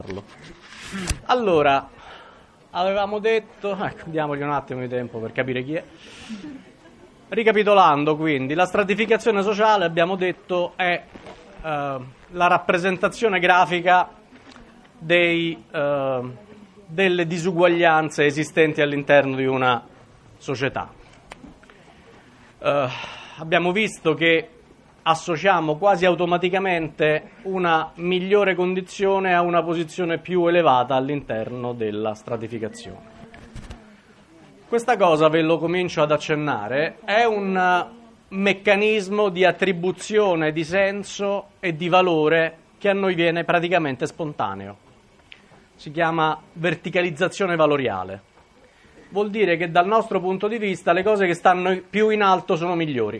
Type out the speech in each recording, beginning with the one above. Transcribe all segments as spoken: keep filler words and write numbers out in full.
farlo. Allora, avevamo detto, ecco, diamogli un attimo di tempo per capire chi è. Ricapitolando, quindi, la stratificazione sociale, abbiamo detto, è eh, la rappresentazione grafica dei, eh, delle disuguaglianze esistenti all'interno di una società. Eh, abbiamo visto che associamo quasi automaticamente una migliore condizione a una posizione più elevata all'interno della stratificazione. Questa cosa, ve lo comincio ad accennare, è un meccanismo di attribuzione di senso e di valore che a noi viene praticamente spontaneo. Si chiama verticalizzazione valoriale. Vuol dire che dal nostro punto di vista le cose che stanno più in alto sono migliori.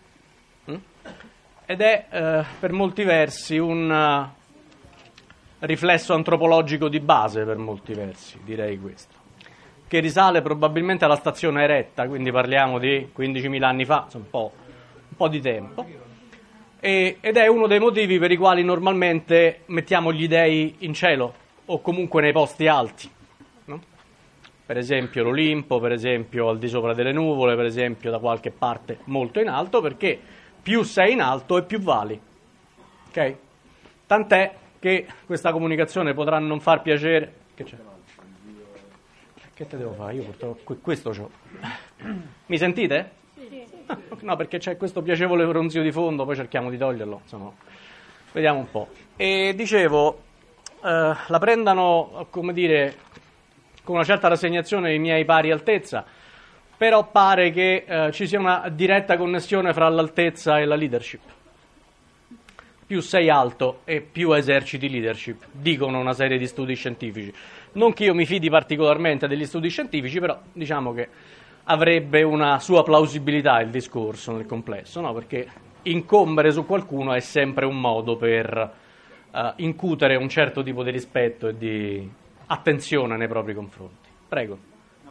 Ed è eh, per molti versi un uh, riflesso antropologico di base, per molti versi, direi questo, che risale probabilmente alla stazione eretta, quindi parliamo di quindicimila anni fa, insomma, un po', un po' di tempo, e, ed è uno dei motivi per i quali normalmente mettiamo gli dei in cielo, o comunque nei posti alti, no? Per esempio l'Olimpo, per esempio al di sopra delle nuvole, per esempio da qualche parte molto in alto, perché più sei in alto e più vali, ok? Tant'è che questa comunicazione potrà non far piacere. Che c'è? Che te devo fare? Io purtroppo questo c'ho. Mi sentite? Sì. No, perché c'è questo piacevole ronzio di fondo, poi cerchiamo di toglierlo, insomma. Vediamo un po'. E dicevo, eh, la prendano, come dire, con una certa rassegnazione i miei pari altezza, però pare che eh, ci sia una diretta connessione fra l'altezza e la leadership. Più sei alto e più eserciti leadership, dicono una serie di studi scientifici. Non che io mi fidi particolarmente degli studi scientifici, però diciamo che avrebbe una sua plausibilità il discorso nel complesso, no? Perché incombere su qualcuno è sempre un modo per uh, incutere un certo tipo di rispetto e di attenzione nei propri confronti. Prego.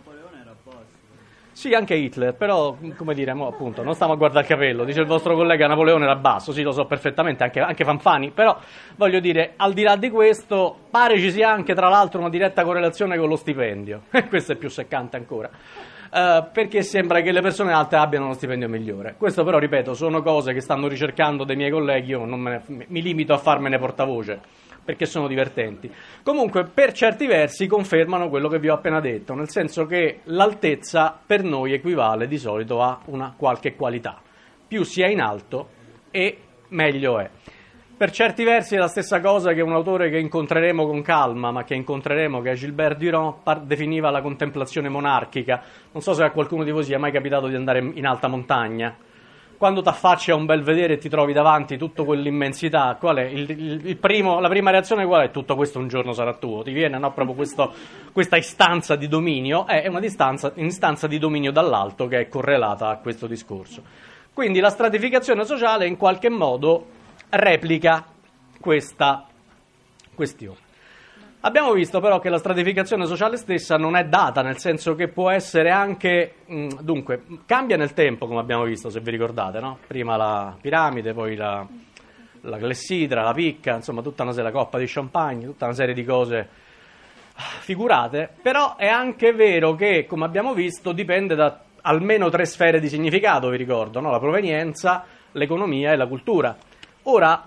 Sì, anche Hitler, però, come dire, mo, appunto, non stiamo a guardare il capello, dice il vostro collega Napoleone era basso, sì, lo so perfettamente, anche, anche Fanfani, però, voglio dire, al di là di questo, pare ci sia anche, tra l'altro, una diretta correlazione con lo stipendio, e questo è più seccante ancora, uh, perché sembra che le persone alte abbiano uno stipendio migliore. Questo però, ripeto, sono cose che stanno ricercando dei miei colleghi, io non me ne, mi limito a farmene portavoce, perché sono divertenti. Comunque, per certi versi confermano quello che vi ho appena detto, nel senso che l'altezza per noi equivale di solito a una qualche qualità. Più si è in alto e meglio è. Per certi versi è la stessa cosa che un autore che incontreremo con calma, ma che incontreremo, che è Gilbert Durand, par- definiva la contemplazione monarchica. Non so se a qualcuno di voi sia mai capitato di andare in alta montagna. Quando ti affacci a un bel vedere e ti trovi davanti tutta quell'immensità, qual è il, il, il primo, la prima reazione qual è? Tutto questo un giorno sarà tuo, ti viene, no? Proprio questo, questa istanza di dominio, è una distanza, istanza di dominio dall'alto che è correlata a questo discorso. Quindi la stratificazione sociale in qualche modo replica questa questione. Abbiamo visto però che la stratificazione sociale stessa non è data, nel senso che può essere anche, mh, dunque, cambia nel tempo, come abbiamo visto, se vi ricordate, no? Prima la piramide, poi la, la clessidra, la picca, insomma tutta una serie, la coppa di champagne, tutta una serie di cose figurate, però è anche vero che, come abbiamo visto, dipende da almeno tre sfere di significato, vi ricordo, no? La provenienza, l'economia e la cultura. Ora,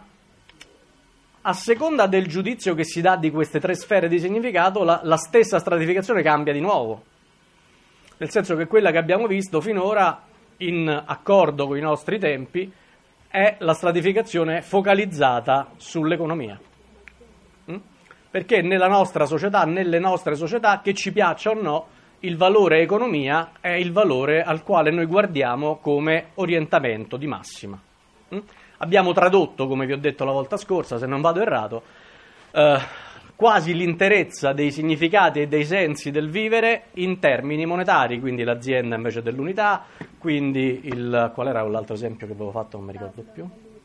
a seconda del giudizio che si dà di queste tre sfere di significato, la, la stessa stratificazione cambia di nuovo. Nel senso che quella che abbiamo visto finora, in accordo con i nostri tempi, è la stratificazione focalizzata sull'economia. Mm? Perché nella nostra società, nelle nostre società, che ci piaccia o no, il valore economia è il valore al quale noi guardiamo come orientamento di massima. Mm? Abbiamo tradotto, come vi ho detto la volta scorsa, se non vado errato, eh, quasi l'interezza dei significati e dei sensi del vivere in termini monetari, quindi l'azienda invece dell'unità, quindi il... qual era l'altro esempio che avevo fatto, non mi ricordo più?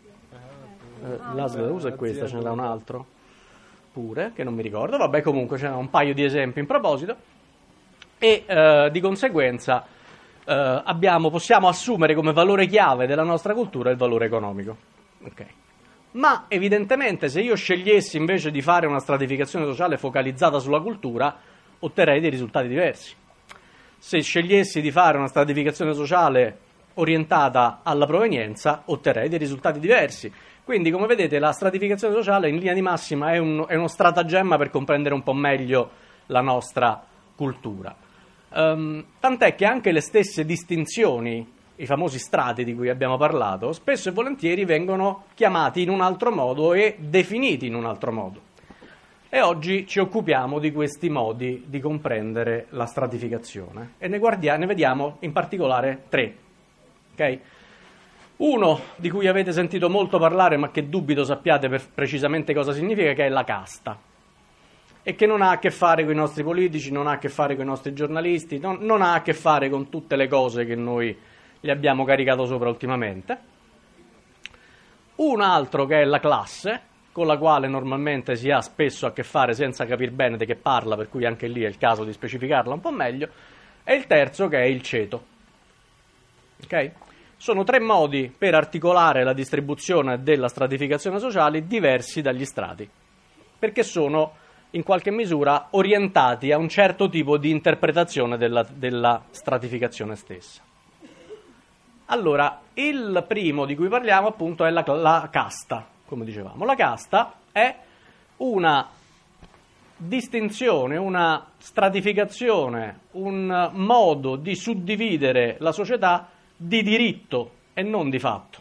Eh, l'A S L usa è questa, ce n'era un altro pure, che non mi ricordo, vabbè comunque c'erano un paio di esempi in proposito, e eh, di conseguenza... Uh, abbiamo, possiamo assumere come valore chiave della nostra cultura il valore economico. Okay. Ma evidentemente se io scegliessi invece di fare una stratificazione sociale focalizzata sulla cultura, otterrei dei risultati diversi. Se scegliessi di fare una stratificazione sociale orientata alla provenienza, otterrei dei risultati diversi. Quindi, come vedete, la stratificazione sociale in linea di massima è, un, è uno stratagemma per comprendere un po' meglio la nostra cultura. Um, tant'è che anche le stesse distinzioni, i famosi strati di cui abbiamo parlato, spesso e volentieri vengono chiamati in un altro modo e definiti in un altro modo. E oggi ci occupiamo di questi modi di comprendere la stratificazione e ne, guardia- ne vediamo in particolare tre. Okay? Uno di cui avete sentito molto parlare, ma che dubito sappiate per precisamente cosa significa, che è la casta, e che non ha a che fare con i nostri politici, non ha a che fare con i nostri giornalisti, non, non ha a che fare con tutte le cose che noi gli abbiamo caricato sopra ultimamente. Un altro che è la classe, con la quale normalmente si ha spesso a che fare senza capire bene di che parla, per cui anche lì è il caso di specificarla un po' meglio, e il terzo che è il ceto. Ok? Sono tre modi per articolare la distribuzione della stratificazione sociale diversi dagli strati, perché sono in qualche misura orientati a un certo tipo di interpretazione della, della stratificazione stessa. Allora, il primo di cui parliamo appunto è la, la casta, come dicevamo. La casta è una distinzione, una stratificazione, un modo di suddividere la società di diritto e non di fatto.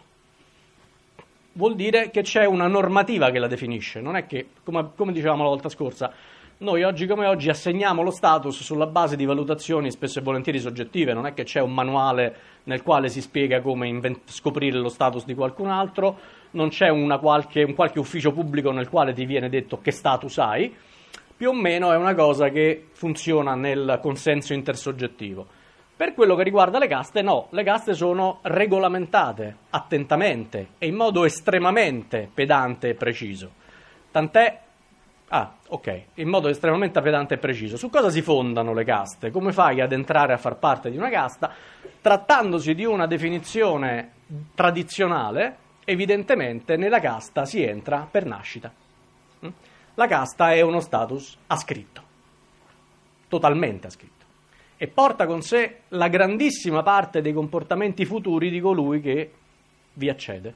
Vuol dire che c'è una normativa che la definisce, non è che, come, come dicevamo la volta scorsa, noi oggi come oggi assegniamo lo status sulla base di valutazioni spesso e volentieri soggettive, non è che c'è un manuale nel quale si spiega come invent- scoprire lo status di qualcun altro, non c'è una qualche, un qualche ufficio pubblico nel quale ti viene detto che status hai, più o meno è una cosa che funziona nel consenso intersoggettivo. Per quello che riguarda le caste, no, le caste sono regolamentate attentamente e in modo estremamente pedante e preciso. Tant'è, ah, ok, in modo estremamente pedante e preciso. Su cosa si fondano le caste? Come fai ad entrare a far parte di una casta? Trattandosi di una definizione tradizionale, evidentemente nella casta si entra per nascita. La casta è uno status ascritto, totalmente ascritto, e porta con sé la grandissima parte dei comportamenti futuri di colui che vi accede.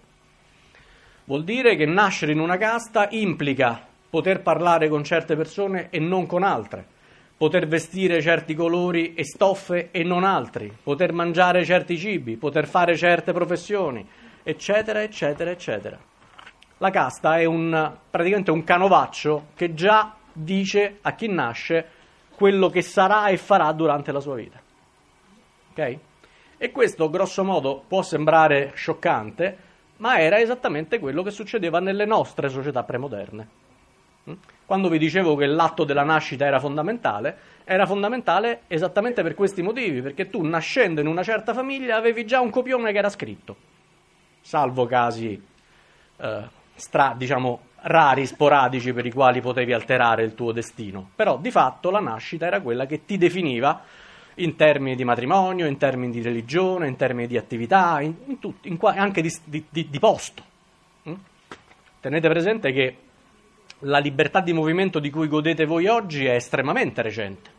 Vuol dire che nascere in una casta implica poter parlare con certe persone e non con altre, poter vestire certi colori e stoffe e non altri, poter mangiare certi cibi, poter fare certe professioni, eccetera, eccetera, eccetera. La casta è un, praticamente un canovaccio che già dice a chi nasce quello che sarà e farà durante la sua vita. Ok? E questo, grosso modo, può sembrare scioccante, ma era esattamente quello che succedeva nelle nostre società premoderne. Quando vi dicevo che l'atto della nascita era fondamentale, era fondamentale esattamente per questi motivi, perché tu, nascendo in una certa famiglia, avevi già un copione che era scritto, salvo casi eh, stra, diciamo, rari, sporadici, per i quali potevi alterare il tuo destino. Però di fatto la nascita era quella che ti definiva in termini di matrimonio, in termini di religione, in termini di attività, in, in tut, in, anche di, di, di, di posto. Mm? Tenete presente che la libertà di movimento di cui godete voi oggi è estremamente recente.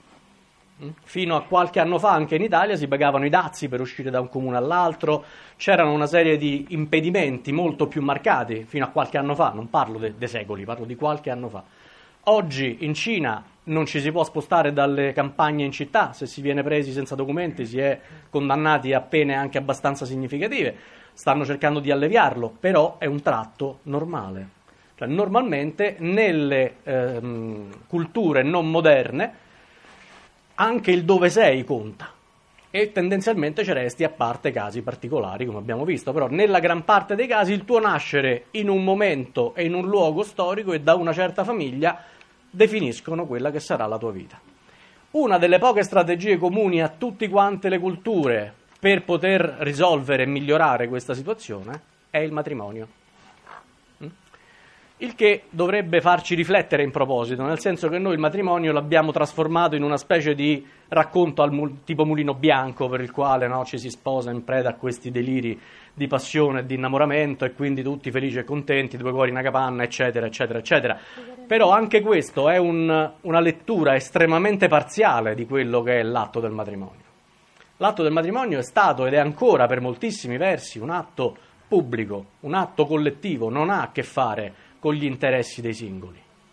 Fino a qualche anno fa anche in Italia si pagavano i dazi per uscire da un comune all'altro, c'erano una serie di impedimenti molto più marcati fino a qualche anno fa, non parlo dei de secoli, parlo di qualche anno fa. Oggi in Cina non ci si può spostare dalle campagne in città, se si viene presi senza documenti si è condannati a pene anche abbastanza significative, stanno cercando di alleviarlo, però è un tratto normale. Cioè, normalmente nelle ehm, culture non moderne anche il dove sei conta e tendenzialmente ci resti, a parte casi particolari come abbiamo visto, però nella gran parte dei casi il tuo nascere in un momento e in un luogo storico e da una certa famiglia definiscono quella che sarà la tua vita. Una delle poche strategie comuni a tutte quante le culture per poter risolvere e migliorare questa situazione è il matrimonio. Il che dovrebbe farci riflettere in proposito, nel senso che noi il matrimonio l'abbiamo trasformato in una specie di racconto al mul- tipo Mulino Bianco, per il quale, no, ci si sposa in preda a questi deliri di passione e di innamoramento e quindi tutti felici e contenti, due cuori in una capanna, eccetera, eccetera, eccetera. Però anche questo è un, una lettura estremamente parziale di quello che è l'atto del matrimonio. L'atto del matrimonio è stato ed è ancora per moltissimi versi un atto pubblico, un atto collettivo, non ha a che fare con gli interessi dei singoli.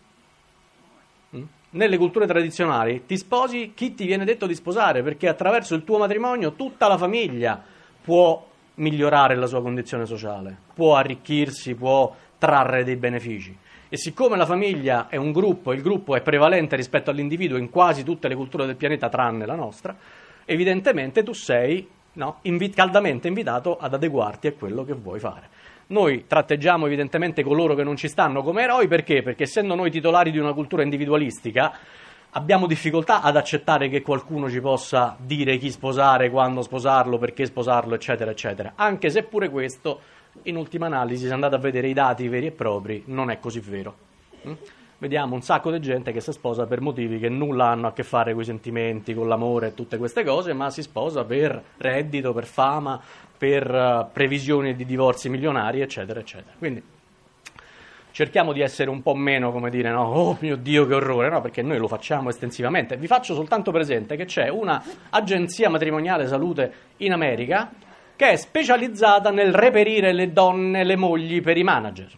Nelle culture tradizionali ti sposi chi ti viene detto di sposare, perché attraverso il tuo matrimonio tutta la famiglia può migliorare la sua condizione sociale, può arricchirsi, può trarre dei benefici. E siccome la famiglia è un gruppo, il gruppo è prevalente rispetto all'individuo in quasi tutte le culture del pianeta tranne la nostra, evidentemente tu sei, no, invi- caldamente invitato ad adeguarti a quello che vuoi fare. Noi tratteggiamo evidentemente coloro che non ci stanno come eroi, perché? Perché essendo noi titolari di una cultura individualistica abbiamo difficoltà ad accettare che qualcuno ci possa dire chi sposare, quando sposarlo, perché sposarlo, eccetera, eccetera. Anche se pure questo, in ultima analisi, se andate a vedere i dati veri e propri, non è così vero. Mm? Vediamo un sacco di gente che si sposa per motivi che nulla hanno a che fare con i sentimenti, con l'amore e tutte queste cose, ma si sposa per reddito, per fama, per uh, previsioni di divorzi milionari, eccetera, eccetera. Quindi cerchiamo di essere un po' meno, come dire, no, oh mio Dio che orrore, no, perché noi lo facciamo estensivamente. Vi faccio soltanto presente che c'è una agenzia matrimoniale salute in America che è specializzata nel reperire le donne, le mogli per i manager.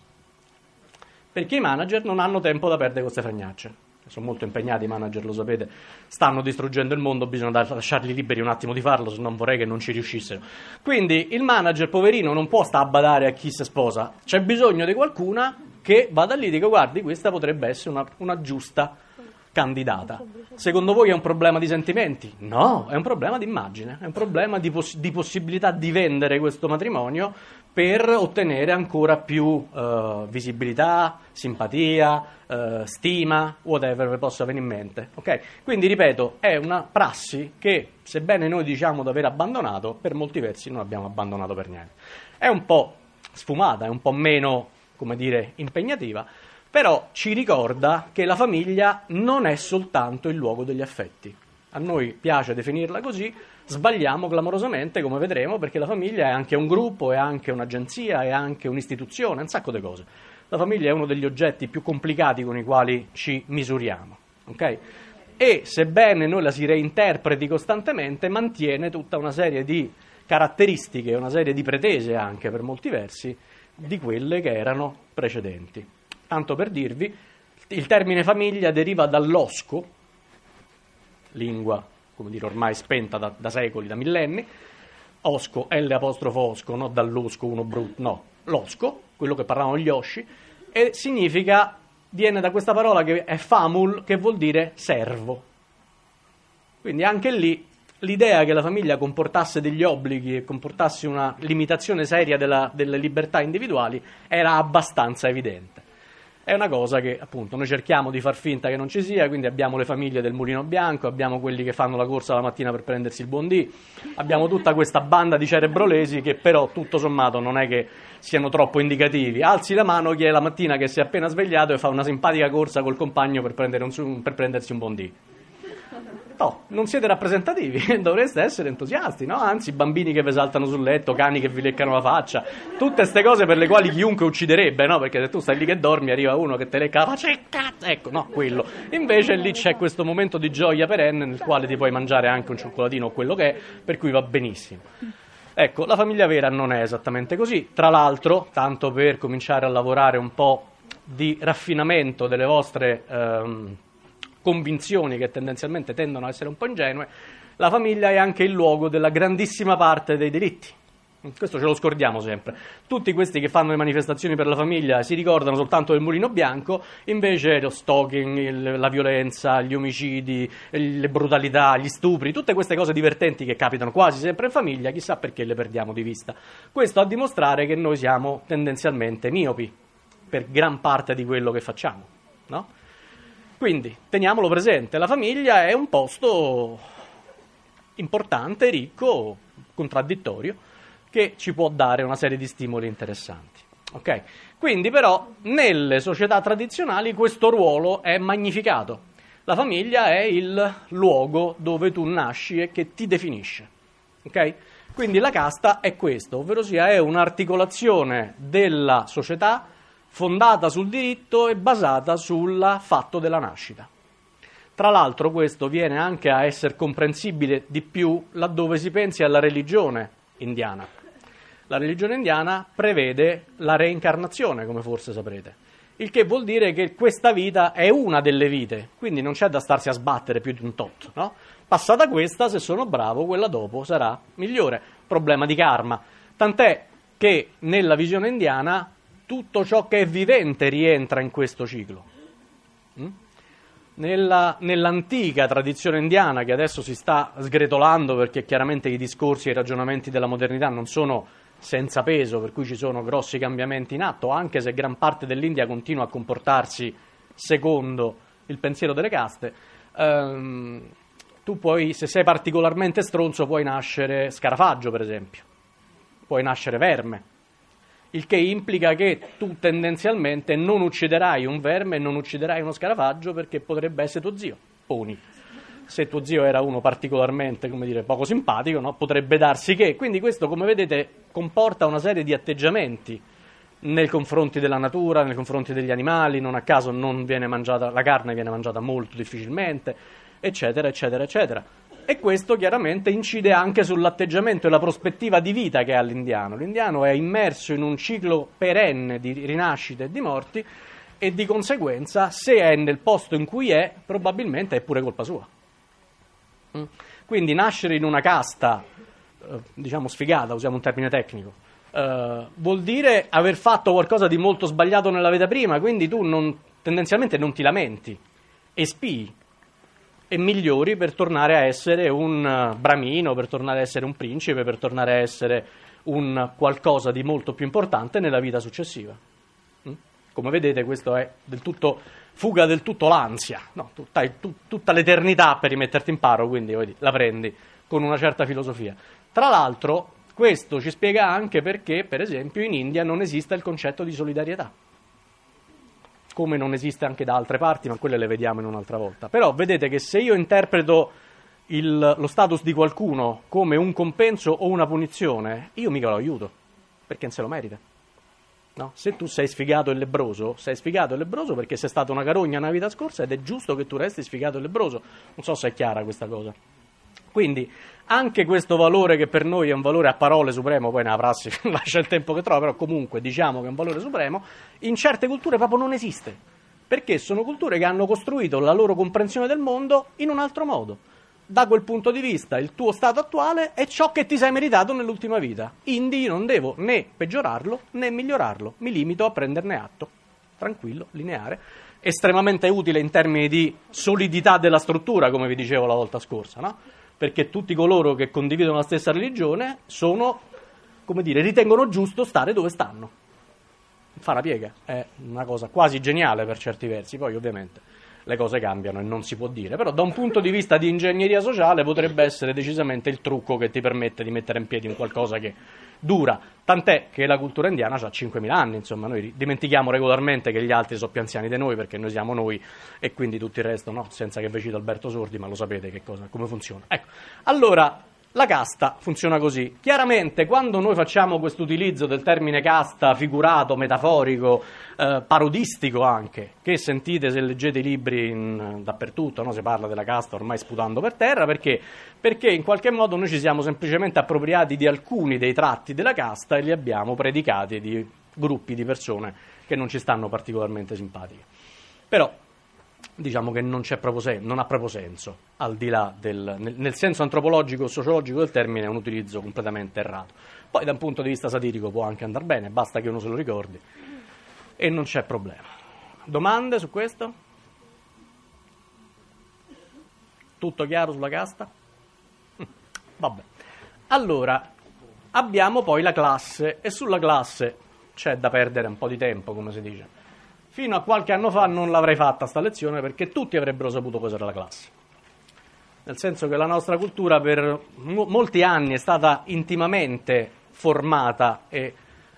Perché i manager non hanno tempo da perdere con queste fregnacce. Sono molto impegnati i manager, lo sapete, stanno distruggendo il mondo, bisogna lasciarli liberi un attimo di farlo, se non vorrei che non ci riuscissero. Quindi il manager, poverino, non può stare a badare a chi si sposa, c'è bisogno di qualcuna che vada lì e dica guardi, questa potrebbe essere una, una giusta candidata. Secondo voi è un problema di sentimenti? No, è un problema di immagine, è un problema di, poss- di possibilità di vendere questo matrimonio per ottenere ancora più uh, visibilità, simpatia, uh, stima, whatever vi possa venire in mente. Okay? Quindi, ripeto, è una prassi che, sebbene noi diciamo di aver abbandonato, per molti versi non abbiamo abbandonato per niente. È un po' sfumata, è un po' meno, come dire, impegnativa, però ci ricorda che la famiglia non è soltanto il luogo degli affetti. A noi piace definirla così, sbagliamo clamorosamente, come vedremo, perché la famiglia è anche un gruppo, è anche un'agenzia, è anche un'istituzione, un sacco di cose. La famiglia è uno degli oggetti più complicati con i quali ci misuriamo, ok? E sebbene noi la si reinterpreti costantemente, mantiene tutta una serie di caratteristiche, una serie di pretese anche per molti versi, di quelle che erano precedenti. Tanto per dirvi, il termine famiglia deriva dall'osco, lingua, come dire, ormai spenta da, da secoli, da millenni, osco, L apostrofo osco, no dall'osco uno brutto, no, l'osco, quello che parlavano gli osci, e significa, viene da questa parola che è famul, che vuol dire servo. Quindi anche lì l'idea che la famiglia comportasse degli obblighi e comportasse una limitazione seria della, delle libertà individuali era abbastanza evidente. È una cosa che, appunto, noi cerchiamo di far finta che non ci sia, quindi abbiamo le famiglie del Mulino Bianco, abbiamo quelli che fanno la corsa la mattina per prendersi il buon dì, abbiamo tutta questa banda di cerebrolesi che però, tutto sommato, non è che siano troppo indicativi. Alzi la mano chi è la mattina che si è appena svegliato e fa una simpatica corsa col compagno per, prendere un, per prendersi un buon dì. No, non siete rappresentativi, dovreste essere entusiasti, no? Anzi, bambini che vi saltano sul letto, cani che vi leccano la faccia, tutte queste cose per le quali chiunque ucciderebbe, no? Perché se tu stai lì che dormi, arriva uno che te lecca la faccia, cazzo, ecco, no, quello. Invece lì c'è questo momento di gioia perenne nel quale ti puoi mangiare anche un cioccolatino o quello che è, per cui va benissimo. Ecco, la famiglia vera non è esattamente così. Tra l'altro, tanto per cominciare a lavorare un po' di raffinamento delle vostre ehm, convinzioni che tendenzialmente tendono a essere un po' ingenue, la famiglia è anche il luogo della grandissima parte dei delitti. Questo ce lo scordiamo sempre. Tutti questi che fanno le manifestazioni per la famiglia si ricordano soltanto del Mulino Bianco, invece lo stalking, il, la violenza, gli omicidi, le brutalità, gli stupri, tutte queste cose divertenti che capitano quasi sempre in famiglia, chissà perché le perdiamo di vista. Questo a dimostrare che noi siamo tendenzialmente miopi per gran parte di quello che facciamo, no? Quindi, teniamolo presente, la famiglia è un posto importante, ricco, contraddittorio, che ci può dare una serie di stimoli interessanti. Ok? Quindi però nelle società tradizionali questo ruolo è magnificato. La famiglia è il luogo dove tu nasci e che ti definisce. Ok? Quindi la casta è questo, ovvero sia è un'articolazione della società fondata sul diritto e basata sul fatto della nascita. Tra l'altro questo viene anche a essere comprensibile di più laddove si pensi alla religione indiana. La religione indiana prevede la reincarnazione, come forse saprete, il che vuol dire che questa vita è una delle vite, quindi non c'è da starsi a sbattere più di un tot, no? Passata questa, se sono bravo, quella dopo sarà migliore. Problema di karma. Tant'è che nella visione indiana tutto ciò che è vivente rientra in questo ciclo. Mm? Nella, nell'antica tradizione indiana, che adesso si sta sgretolando perché chiaramente i discorsi e i ragionamenti della modernità non sono senza peso, per cui ci sono grossi cambiamenti in atto, anche se gran parte dell'India continua a comportarsi secondo il pensiero delle caste, ehm, tu puoi, se sei particolarmente stronzo, puoi nascere scarafaggio, per esempio, puoi nascere verme, il che implica che tu tendenzialmente non ucciderai un verme e non ucciderai uno scarafaggio perché potrebbe essere tuo zio, poni. Se tuo zio era uno particolarmente, come dire, poco simpatico, no? Potrebbe darsi che. Quindi questo, come vedete, comporta una serie di atteggiamenti nei confronti della natura, nei confronti degli animali, non a caso non viene mangiata, la carne viene mangiata molto difficilmente, eccetera, eccetera, eccetera. E questo chiaramente incide anche sull'atteggiamento e la prospettiva di vita che ha l'indiano. L'indiano è immerso in un ciclo perenne di rinascite e di morti e di conseguenza, se è nel posto in cui è, probabilmente è pure colpa sua. Quindi nascere in una casta, eh, diciamo sfigata, usiamo un termine tecnico, eh, vuol dire aver fatto qualcosa di molto sbagliato nella vita prima, quindi tu non, tendenzialmente non ti lamenti, espii e migliori per tornare a essere un uh, bramino, per tornare a essere un principe, per tornare a essere un qualcosa di molto più importante nella vita successiva. Mm? Come vedete, questo è del tutto... fuga del tutto l'ansia, no, tu hai tu, tutta l'eternità per rimetterti in paro, quindi vedi, la prendi con una certa filosofia. Tra l'altro, questo ci spiega anche perché, per esempio, in India non esiste il concetto di solidarietà, come non esiste anche da altre parti, ma quelle le vediamo in un'altra volta. Però vedete che se io interpreto il, lo status di qualcuno come un compenso o una punizione, io mica lo aiuto, perché non se lo merita. No? Se tu sei sfigato e lebbroso, sei sfigato e lebbroso perché sei stata una carogna nella vita scorsa ed è giusto che tu resti sfigato e lebbroso. Non so se è chiara questa cosa. Quindi anche questo valore che per noi è un valore a parole supremo, poi nella prassi lascia il tempo che trova, però comunque diciamo che è un valore supremo, in certe culture proprio non esiste, perché sono culture che hanno costruito la loro comprensione del mondo in un altro modo. Da quel punto di vista il tuo stato attuale è ciò che ti sei meritato nell'ultima vita. Quindi io non devo né peggiorarlo né migliorarlo, mi limito a prenderne atto. Tranquillo, lineare, estremamente utile in termini di solidità della struttura, come vi dicevo la volta scorsa, no? Perché tutti coloro che condividono la stessa religione sono, come dire, ritengono giusto stare dove stanno. Fa una piega, è una cosa quasi geniale per certi versi, poi ovviamente le cose cambiano e non si può dire, però da un punto di vista di ingegneria sociale potrebbe essere decisamente il trucco che ti permette di mettere in piedi un qualcosa che dura, tant'è che la cultura indiana ha cinquemila anni, insomma noi dimentichiamo regolarmente che gli altri sono più anziani di noi perché noi siamo noi e quindi tutto il resto no, senza che vi cito Alberto Sordi, ma lo sapete che cosa, come funziona. Ecco, allora la casta funziona così. Chiaramente quando noi facciamo questo utilizzo del termine casta figurato, metaforico, eh, parodistico anche, che sentite se leggete i libri in, dappertutto, no? Si parla della casta ormai sputando per terra, perché? Perché in qualche modo noi ci siamo semplicemente appropriati di alcuni dei tratti della casta e li abbiamo predicati di gruppi di persone che non ci stanno particolarmente simpatiche. Però diciamo che non c'è proprio sen- non ha proprio senso, al di là del nel, nel senso antropologico o sociologico del termine è un utilizzo completamente errato. Poi da un punto di vista satirico può anche andare bene, basta che uno se lo ricordi e non c'è problema. Domande su questo? Tutto chiaro sulla casta? Vabbè. Allora, abbiamo poi la classe e sulla classe c'è da perdere un po' di tempo, come si dice. Fino a qualche anno fa non l'avrei fatta sta lezione perché tutti avrebbero saputo cos'era la classe. Nel senso che la nostra cultura per mo- molti anni è stata intimamente formata e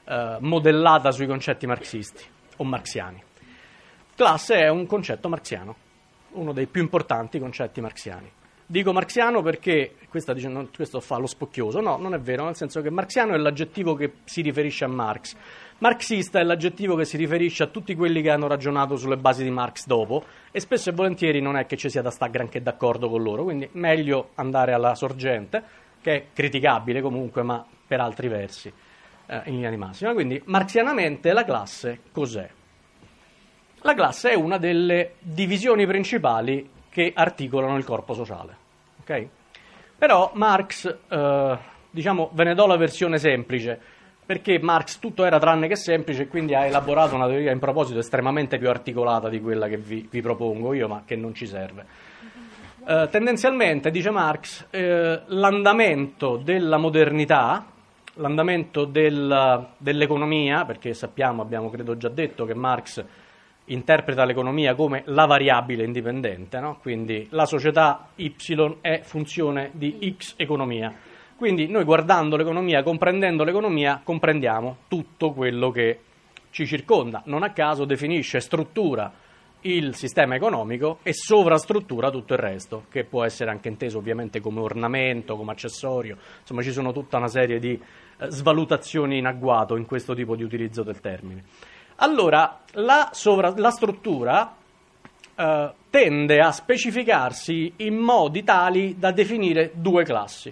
eh, modellata sui concetti marxisti o marxiani. Classe è un concetto marxiano, uno dei più importanti concetti marxiani. Dico marxiano perché, questa dice, no, questo fa lo spocchioso, no, non è vero, nel senso che marxiano è l'aggettivo che si riferisce a Marx. Marxista è l'aggettivo che si riferisce a tutti quelli che hanno ragionato sulle basi di Marx dopo, e spesso e volentieri non è che ci sia da stare granché d'accordo con loro, quindi meglio andare alla sorgente, che è criticabile comunque, ma per altri versi, eh, in linea di massima. Quindi, marxianamente, la classe cos'è? La classe è una delle divisioni principali che articolano il corpo sociale. Okay? Però Marx, eh, diciamo, ve ne do la versione semplice, perché Marx tutto era tranne che semplice, e quindi ha elaborato una teoria in proposito estremamente più articolata di quella che vi, vi propongo io, ma che non ci serve. Eh, tendenzialmente, dice Marx, eh, l'andamento della modernità, l'andamento del, dell'economia, perché sappiamo, abbiamo credo già detto, che Marx interpreta l'economia come la variabile indipendente, no? Quindi la società Y è funzione di X economia. Quindi noi guardando l'economia, comprendendo l'economia, comprendiamo tutto quello che ci circonda. Non a caso definisce struttura il sistema economico e sovrastruttura tutto il resto, che può essere anche inteso ovviamente come ornamento, come accessorio. Insomma, ci sono tutta una serie di eh, svalutazioni in agguato in questo tipo di utilizzo del termine. Allora, la, sovra- la struttura eh, tende a specificarsi in modi tali da definire due classi.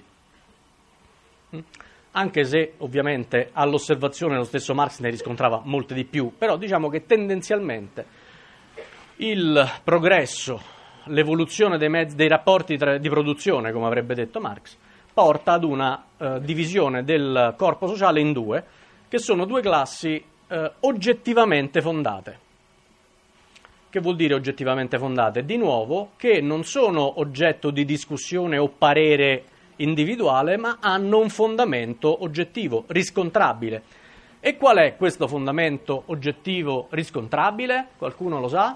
Anche se ovviamente all'osservazione lo stesso Marx ne riscontrava molte di più, però diciamo che tendenzialmente il progresso, l'evoluzione dei, mezzi, dei rapporti tra, di produzione, come avrebbe detto Marx, porta ad una eh, divisione del corpo sociale in due, che sono due classi eh, oggettivamente fondate. Che vuol dire oggettivamente fondate? Di nuovo, che non sono oggetto di discussione o parere individuale, ma hanno un fondamento oggettivo, riscontrabile. E qual è questo fondamento oggettivo riscontrabile? Qualcuno lo sa?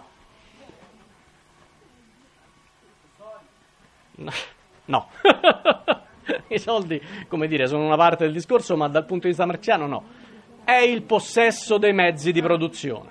No. I soldi, come dire, sono una parte del discorso, ma dal punto di vista marxiano no. È il possesso dei mezzi di produzione.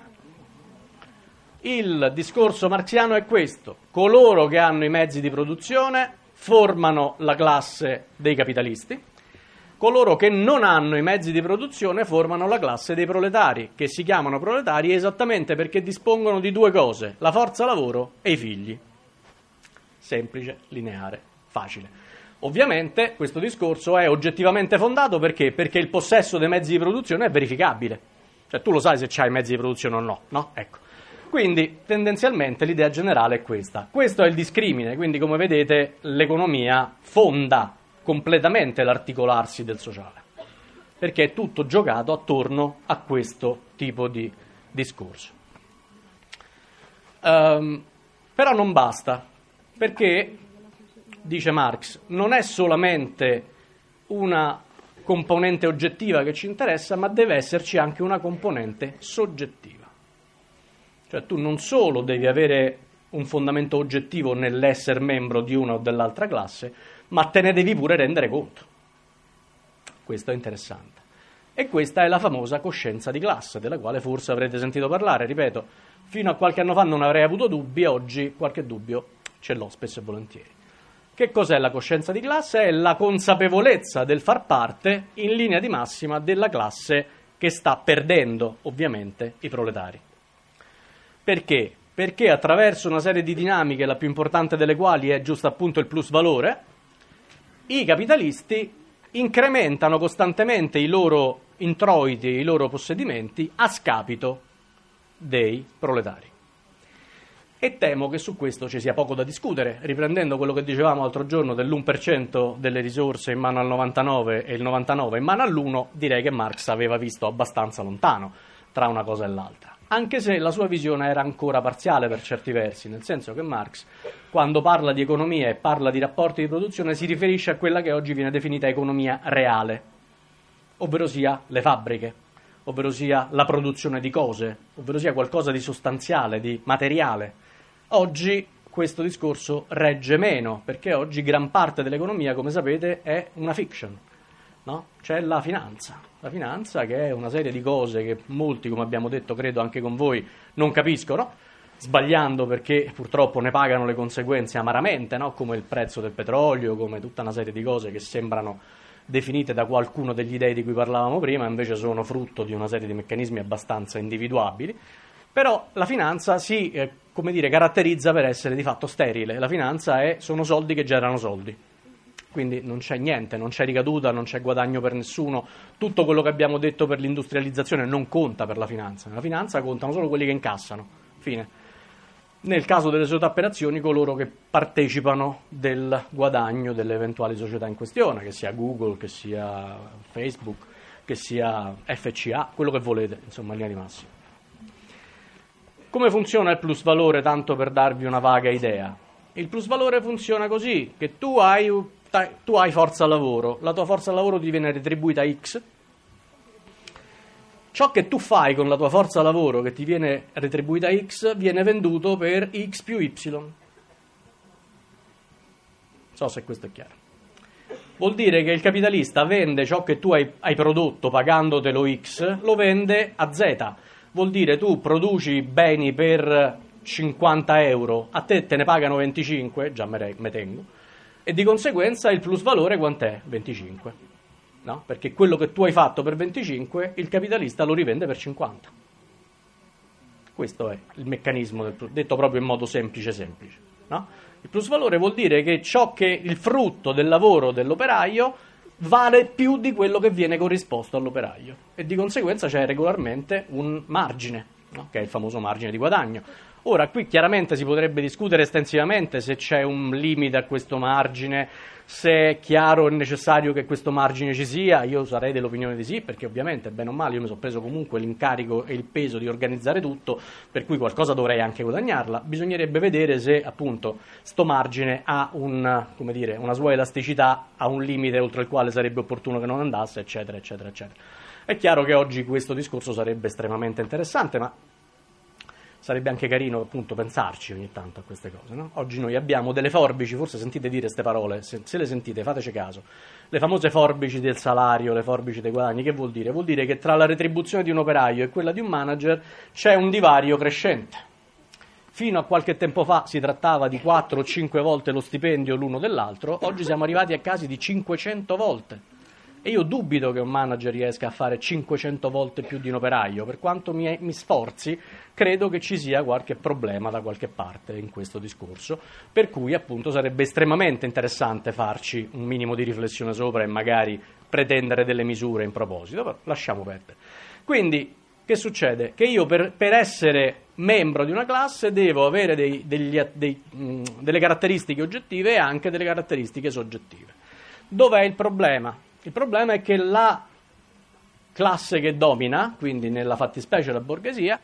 Il discorso marxiano è questo: coloro che hanno i mezzi di produzione formano la classe dei capitalisti, coloro che non hanno i mezzi di produzione formano la classe dei proletari, che si chiamano proletari esattamente perché dispongono di due cose: la forza lavoro e i figli. Semplice, lineare, facile. Ovviamente questo discorso è oggettivamente fondato perché? Perché il possesso dei mezzi di produzione è verificabile. Cioè tu lo sai se c'hai i mezzi di produzione o no, no? Ecco. Quindi tendenzialmente l'idea generale è questa. Questo è il discrimine, quindi come vedete l'economia fonda completamente l'articolarsi del sociale, perché è tutto giocato attorno a questo tipo di discorso. Um, però non basta, perché, dice Marx, non è solamente una componente oggettiva che ci interessa, ma deve esserci anche una componente soggettiva. Cioè tu non solo devi avere un fondamento oggettivo nell'essere membro di una o dell'altra classe, ma te ne devi pure rendere conto. Questo è interessante. E questa è la famosa coscienza di classe, della quale forse avrete sentito parlare. Ripeto, fino a qualche anno fa non avrei avuto dubbi, oggi qualche dubbio ce l'ho spesso e volentieri. Che cos'è la coscienza di classe? È la consapevolezza del far parte, in linea di massima, della classe che sta perdendo, ovviamente, i proletari. Perché? Perché attraverso una serie di dinamiche, la più importante delle quali è giusto appunto il plus valore, i capitalisti incrementano costantemente i loro introiti, i loro possedimenti a scapito dei proletari. E temo che su questo ci sia poco da discutere, riprendendo quello che dicevamo l'altro giorno dell'uno per cento delle risorse in mano al novantanove e il novantanove in mano all'uno, direi che Marx aveva visto abbastanza lontano tra una cosa e l'altra. Anche se la sua visione era ancora parziale per certi versi, nel senso che Marx, quando parla di economia e parla di rapporti di produzione, si riferisce a quella che oggi viene definita economia reale, ovvero sia le fabbriche, ovvero sia la produzione di cose, ovvero sia qualcosa di sostanziale, di materiale. Oggi questo discorso regge meno, perché oggi gran parte dell'economia, come sapete, è una fiction. no? C'è la finanza, la finanza che è una serie di cose che molti, come abbiamo detto, credo anche con voi, non capiscono, sbagliando perché purtroppo ne pagano le conseguenze amaramente, no? Come il prezzo del petrolio, come tutta una serie di cose che sembrano definite da qualcuno degli dei di cui parlavamo prima, invece sono frutto di una serie di meccanismi abbastanza individuabili. Però la finanza si, eh, come dire, caratterizza per essere di fatto sterile. La finanza è, sono soldi che generano soldi. Quindi non c'è niente, non c'è ricaduta, non c'è guadagno per nessuno. Tutto quello che abbiamo detto per l'industrializzazione non conta per la finanza. Nella finanza contano solo quelli che incassano. Fine. Nel caso delle società per azioni, coloro che partecipano del guadagno delle eventuali società in questione, che sia Google, che sia Facebook, che sia F C A, quello che volete, insomma, in linea di massima. Come funziona il plusvalore, tanto per darvi una vaga idea? Il plusvalore funziona così, che tu hai, tu hai forza lavoro, la tua forza lavoro ti viene retribuita X, ciò che tu fai con la tua forza lavoro che ti viene retribuita X viene venduto per X più Y. Non so se questo è chiaro. Vuol dire che il capitalista vende ciò che tu hai, hai prodotto pagandotelo X, lo vende a Z. Vuol dire tu produci beni per cinquanta euro, a te te ne pagano venticinque, già me, me tengo, e di conseguenza il plusvalore quant'è? venticinque. No? Perché quello che tu hai fatto per venticinque, il capitalista lo rivende per cinquanta. Questo è il meccanismo, del, detto proprio in modo semplice semplice. No? Il plusvalore vuol dire che ciò che il frutto del lavoro dell'operaio vale più di quello che viene corrisposto all'operaio e di conseguenza c'è regolarmente un margine, no? Che è il famoso margine di guadagno. Ora, qui chiaramente si potrebbe discutere estensivamente se c'è un limite a questo margine, se è chiaro e necessario che questo margine ci sia. Io sarei dell'opinione di sì, perché ovviamente, bene o male, io mi sono preso comunque l'incarico e il peso di organizzare tutto, per cui qualcosa dovrei anche guadagnarla. Bisognerebbe vedere se, appunto, sto margine ha un, come dire, una sua elasticità, ha un limite oltre il quale sarebbe opportuno che non andasse, eccetera, eccetera, eccetera. È chiaro che oggi questo discorso sarebbe estremamente interessante, ma sarebbe anche carino, appunto, pensarci ogni tanto a queste cose, no? Oggi noi abbiamo delle forbici, forse sentite dire queste parole, se, se le sentite fateci caso, le famose forbici del salario, le forbici dei guadagni. Che vuol dire? Vuol dire che tra la retribuzione di un operaio e quella di un manager c'è un divario crescente. Fino a qualche tempo fa si trattava di quattro o cinque volte lo stipendio l'uno dell'altro, oggi siamo arrivati a casi di cinquecento volte. E io dubito che un manager riesca a fare cinquecento volte più di un operaio. Per quanto mi, mi sforzi, credo che ci sia qualche problema da qualche parte in questo discorso, per cui appunto sarebbe estremamente interessante farci un minimo di riflessione sopra e magari pretendere delle misure in proposito, però lasciamo perdere. Quindi, che succede? Che io per, per essere membro di una classe devo avere dei, degli, dei, mh, delle caratteristiche oggettive e anche delle caratteristiche soggettive. Dov'è il problema? Il problema è che la classe che domina, quindi nella fattispecie la borghesia,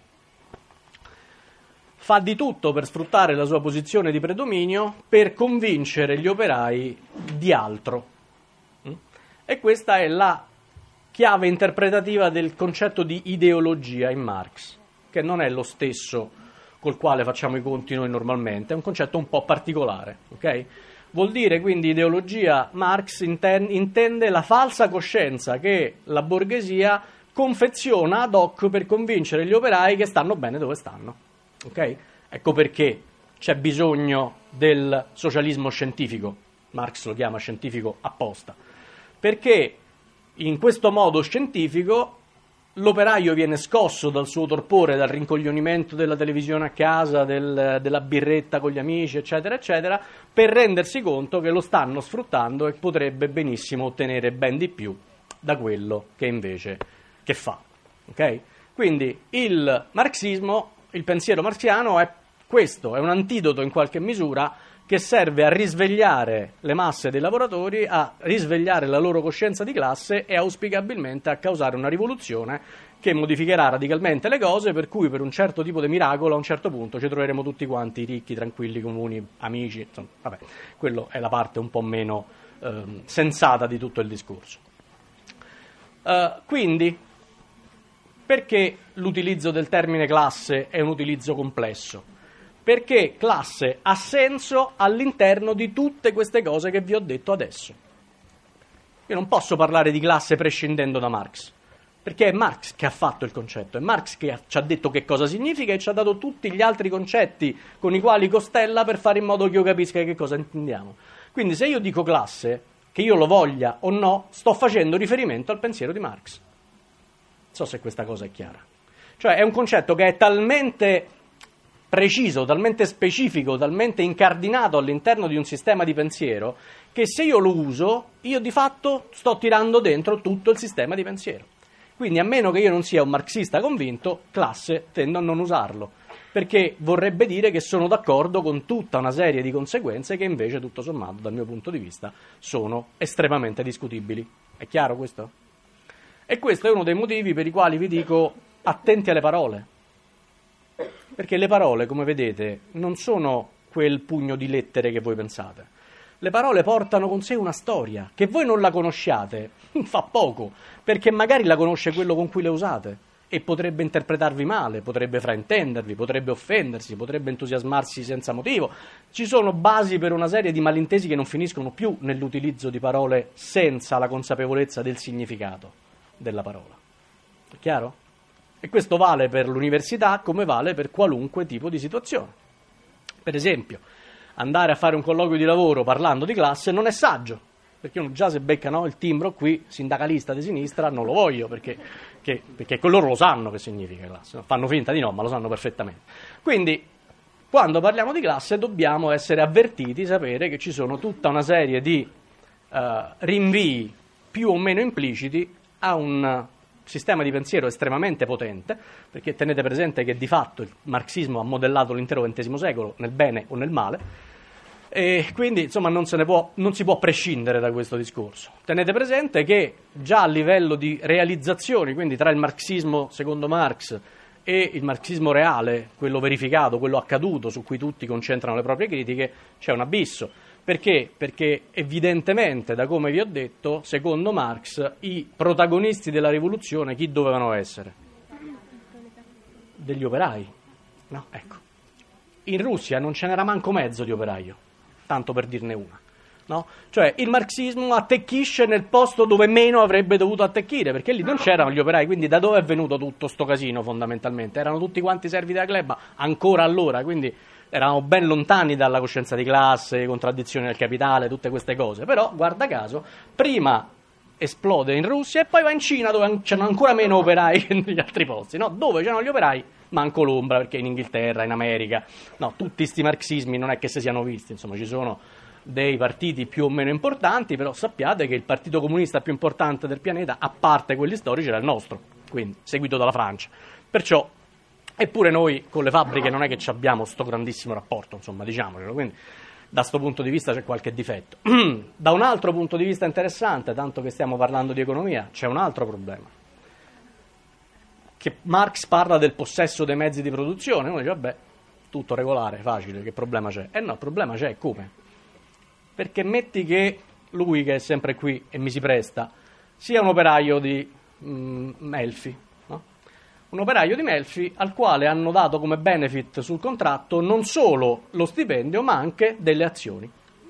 fa di tutto per sfruttare la sua posizione di predominio per convincere gli operai di altro. E questa è la chiave interpretativa del concetto di ideologia in Marx, che non è lo stesso col quale facciamo i conti noi normalmente, è un concetto un po' particolare, ok? Vuol dire quindi ideologia, Marx intende la falsa coscienza che la borghesia confeziona ad hoc per convincere gli operai che stanno bene dove stanno. Okay? Ecco perché c'è bisogno del socialismo scientifico, Marx lo chiama scientifico apposta, perché in questo modo scientifico l'operaio viene scosso dal suo torpore, dal rincoglionimento della televisione a casa, del, della birretta con gli amici, eccetera, eccetera, per rendersi conto che lo stanno sfruttando e potrebbe benissimo ottenere ben di più da quello che invece che fa. Okay? Quindi il marxismo, il pensiero marxiano è questo, è un antidoto in qualche misura che serve a risvegliare le masse dei lavoratori, a risvegliare la loro coscienza di classe e auspicabilmente a causare una rivoluzione che modificherà radicalmente le cose, per cui per un certo tipo di miracolo a un certo punto ci troveremo tutti quanti ricchi, tranquilli, comuni, amici, insomma, vabbè, quello è la parte un po' meno eh, sensata di tutto il discorso. Uh, quindi, perché l'utilizzo del termine classe è un utilizzo complesso? Perché classe ha senso all'interno di tutte queste cose che vi ho detto adesso. Io non posso parlare di classe prescindendo da Marx, perché è Marx che ha fatto il concetto, è Marx che ha, ci ha detto che cosa significa e ci ha dato tutti gli altri concetti con i quali costella per fare in modo che io capisca che cosa intendiamo. Quindi se io dico classe, che io lo voglia o no, sto facendo riferimento al pensiero di Marx. Non so se questa cosa è chiara. Cioè è un concetto che è talmente preciso, talmente specifico, talmente incardinato all'interno di un sistema di pensiero, che se io lo uso, io di fatto sto tirando dentro tutto il sistema di pensiero. Quindi a meno che io non sia un marxista convinto, classe tendo a non usarlo, perché vorrebbe dire che sono d'accordo con tutta una serie di conseguenze che invece, tutto sommato, dal mio punto di vista, sono estremamente discutibili. È chiaro questo? E questo è uno dei motivi per i quali vi dico attenti alle parole. Perché le parole, come vedete, non sono quel pugno di lettere che voi pensate. Le parole portano con sé una storia, che voi non la conosciate, fa poco, perché magari la conosce quello con cui le usate, e potrebbe interpretarvi male, potrebbe fraintendervi, potrebbe offendersi, potrebbe entusiasmarsi senza motivo. Ci sono basi per una serie di malintesi che non finiscono più nell'utilizzo di parole senza la consapevolezza del significato della parola. È chiaro? E questo vale per l'università come vale per qualunque tipo di situazione. Per esempio, andare a fare un colloquio di lavoro parlando di classe non è saggio, perché uno già se becca no, il timbro qui, sindacalista di sinistra, non lo voglio, perché, che, perché loro lo sanno che significa classe, no? Fanno finta di no, ma lo sanno perfettamente. Quindi, quando parliamo di classe dobbiamo essere avvertiti, sapere che ci sono tutta una serie di uh, rinvii più o meno impliciti a un sistema di pensiero estremamente potente, perché tenete presente che di fatto il marxismo ha modellato l'intero ventesimo secolo nel bene o nel male, e quindi insomma non, se ne può, non si può prescindere da questo discorso. Tenete presente che già a livello di realizzazioni, quindi tra il marxismo secondo Marx e il marxismo reale, quello verificato, quello accaduto, su cui tutti concentrano le proprie critiche, c'è un abisso. Perché? Perché evidentemente, da come vi ho detto, secondo Marx, i protagonisti della rivoluzione chi dovevano essere? Degli operai. No? Ecco. In Russia non ce n'era manco mezzo di operaio, tanto per dirne una. No? Cioè il marxismo attecchisce nel posto dove meno avrebbe dovuto attecchire, perché lì non c'erano gli operai, quindi da dove è venuto tutto sto casino fondamentalmente? Erano tutti quanti servi della gleba, ancora allora, quindi eravamo ben lontani dalla coscienza di classe, contraddizioni del capitale, tutte queste cose, però guarda caso, prima esplode in Russia e poi va in Cina dove c'erano ancora meno operai che negli altri posti, no? Dove c'erano gli operai manco l'ombra, perché in Inghilterra, in America, no, tutti sti marxismi non è che si siano visti, insomma ci sono dei partiti più o meno importanti, però sappiate che il partito comunista più importante del pianeta, a parte quelli storici, era il nostro, quindi seguito dalla Francia, perciò eppure noi con le fabbriche non è che abbiamo sto grandissimo rapporto, insomma, diciamocelo, quindi da questo punto di vista c'è qualche difetto. Da un altro punto di vista interessante, tanto che stiamo parlando di economia, c'è un altro problema. Che Marx parla del possesso dei mezzi di produzione, uno dice, vabbè, tutto regolare, facile, che problema c'è? Eh no, il problema c'è, come? Perché metti che lui, che è sempre qui e mi si presta, sia un operaio di mm, Melfi, un operaio di Melfi al quale hanno dato come benefit sul contratto non solo lo stipendio ma anche delle azioni.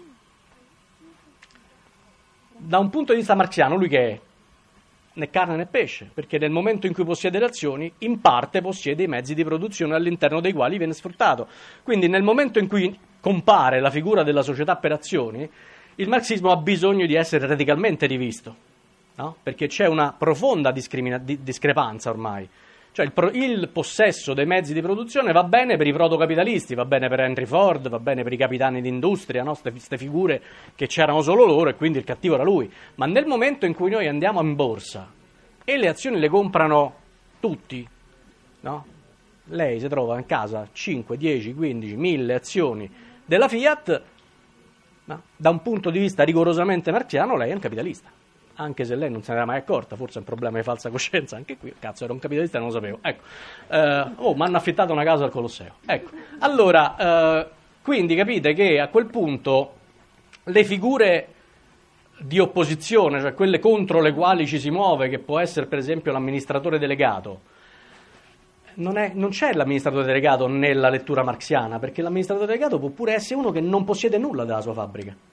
Da un punto di vista marxiano lui che è? Né carne né pesce, perché nel momento in cui possiede le azioni in parte possiede i mezzi di produzione all'interno dei quali viene sfruttato. Quindi nel momento in cui compare la figura della società per azioni, il marxismo ha bisogno di essere radicalmente rivisto, no? Perché c'è una profonda discrimina- di- discrepanza ormai. Cioè il, pro- il possesso dei mezzi di produzione va bene per i protocapitalisti, va bene per Henry Ford, va bene per i capitani d'industria, no? Queste figure che c'erano solo loro e quindi il cattivo era lui. Ma nel momento in cui noi andiamo in borsa e le azioni le comprano tutti, no? Lei si trova in casa cinque, dieci, quindici, mille azioni della Fiat, no? Da un punto di vista rigorosamente marxiano lei è un capitalista. Anche se lei non se ne era mai accorta, forse è un problema di falsa coscienza anche qui, cazzo ero un capitalista e non lo sapevo, ecco, eh, oh mi hanno affittato una casa al Colosseo, ecco, allora, eh, quindi capite che a quel punto le figure di opposizione, cioè quelle contro le quali ci si muove, che può essere per esempio l'amministratore delegato, non, è, non c'è l'amministratore delegato nella lettura marxiana, perché l'amministratore delegato può pure essere uno che non possiede nulla della sua fabbrica.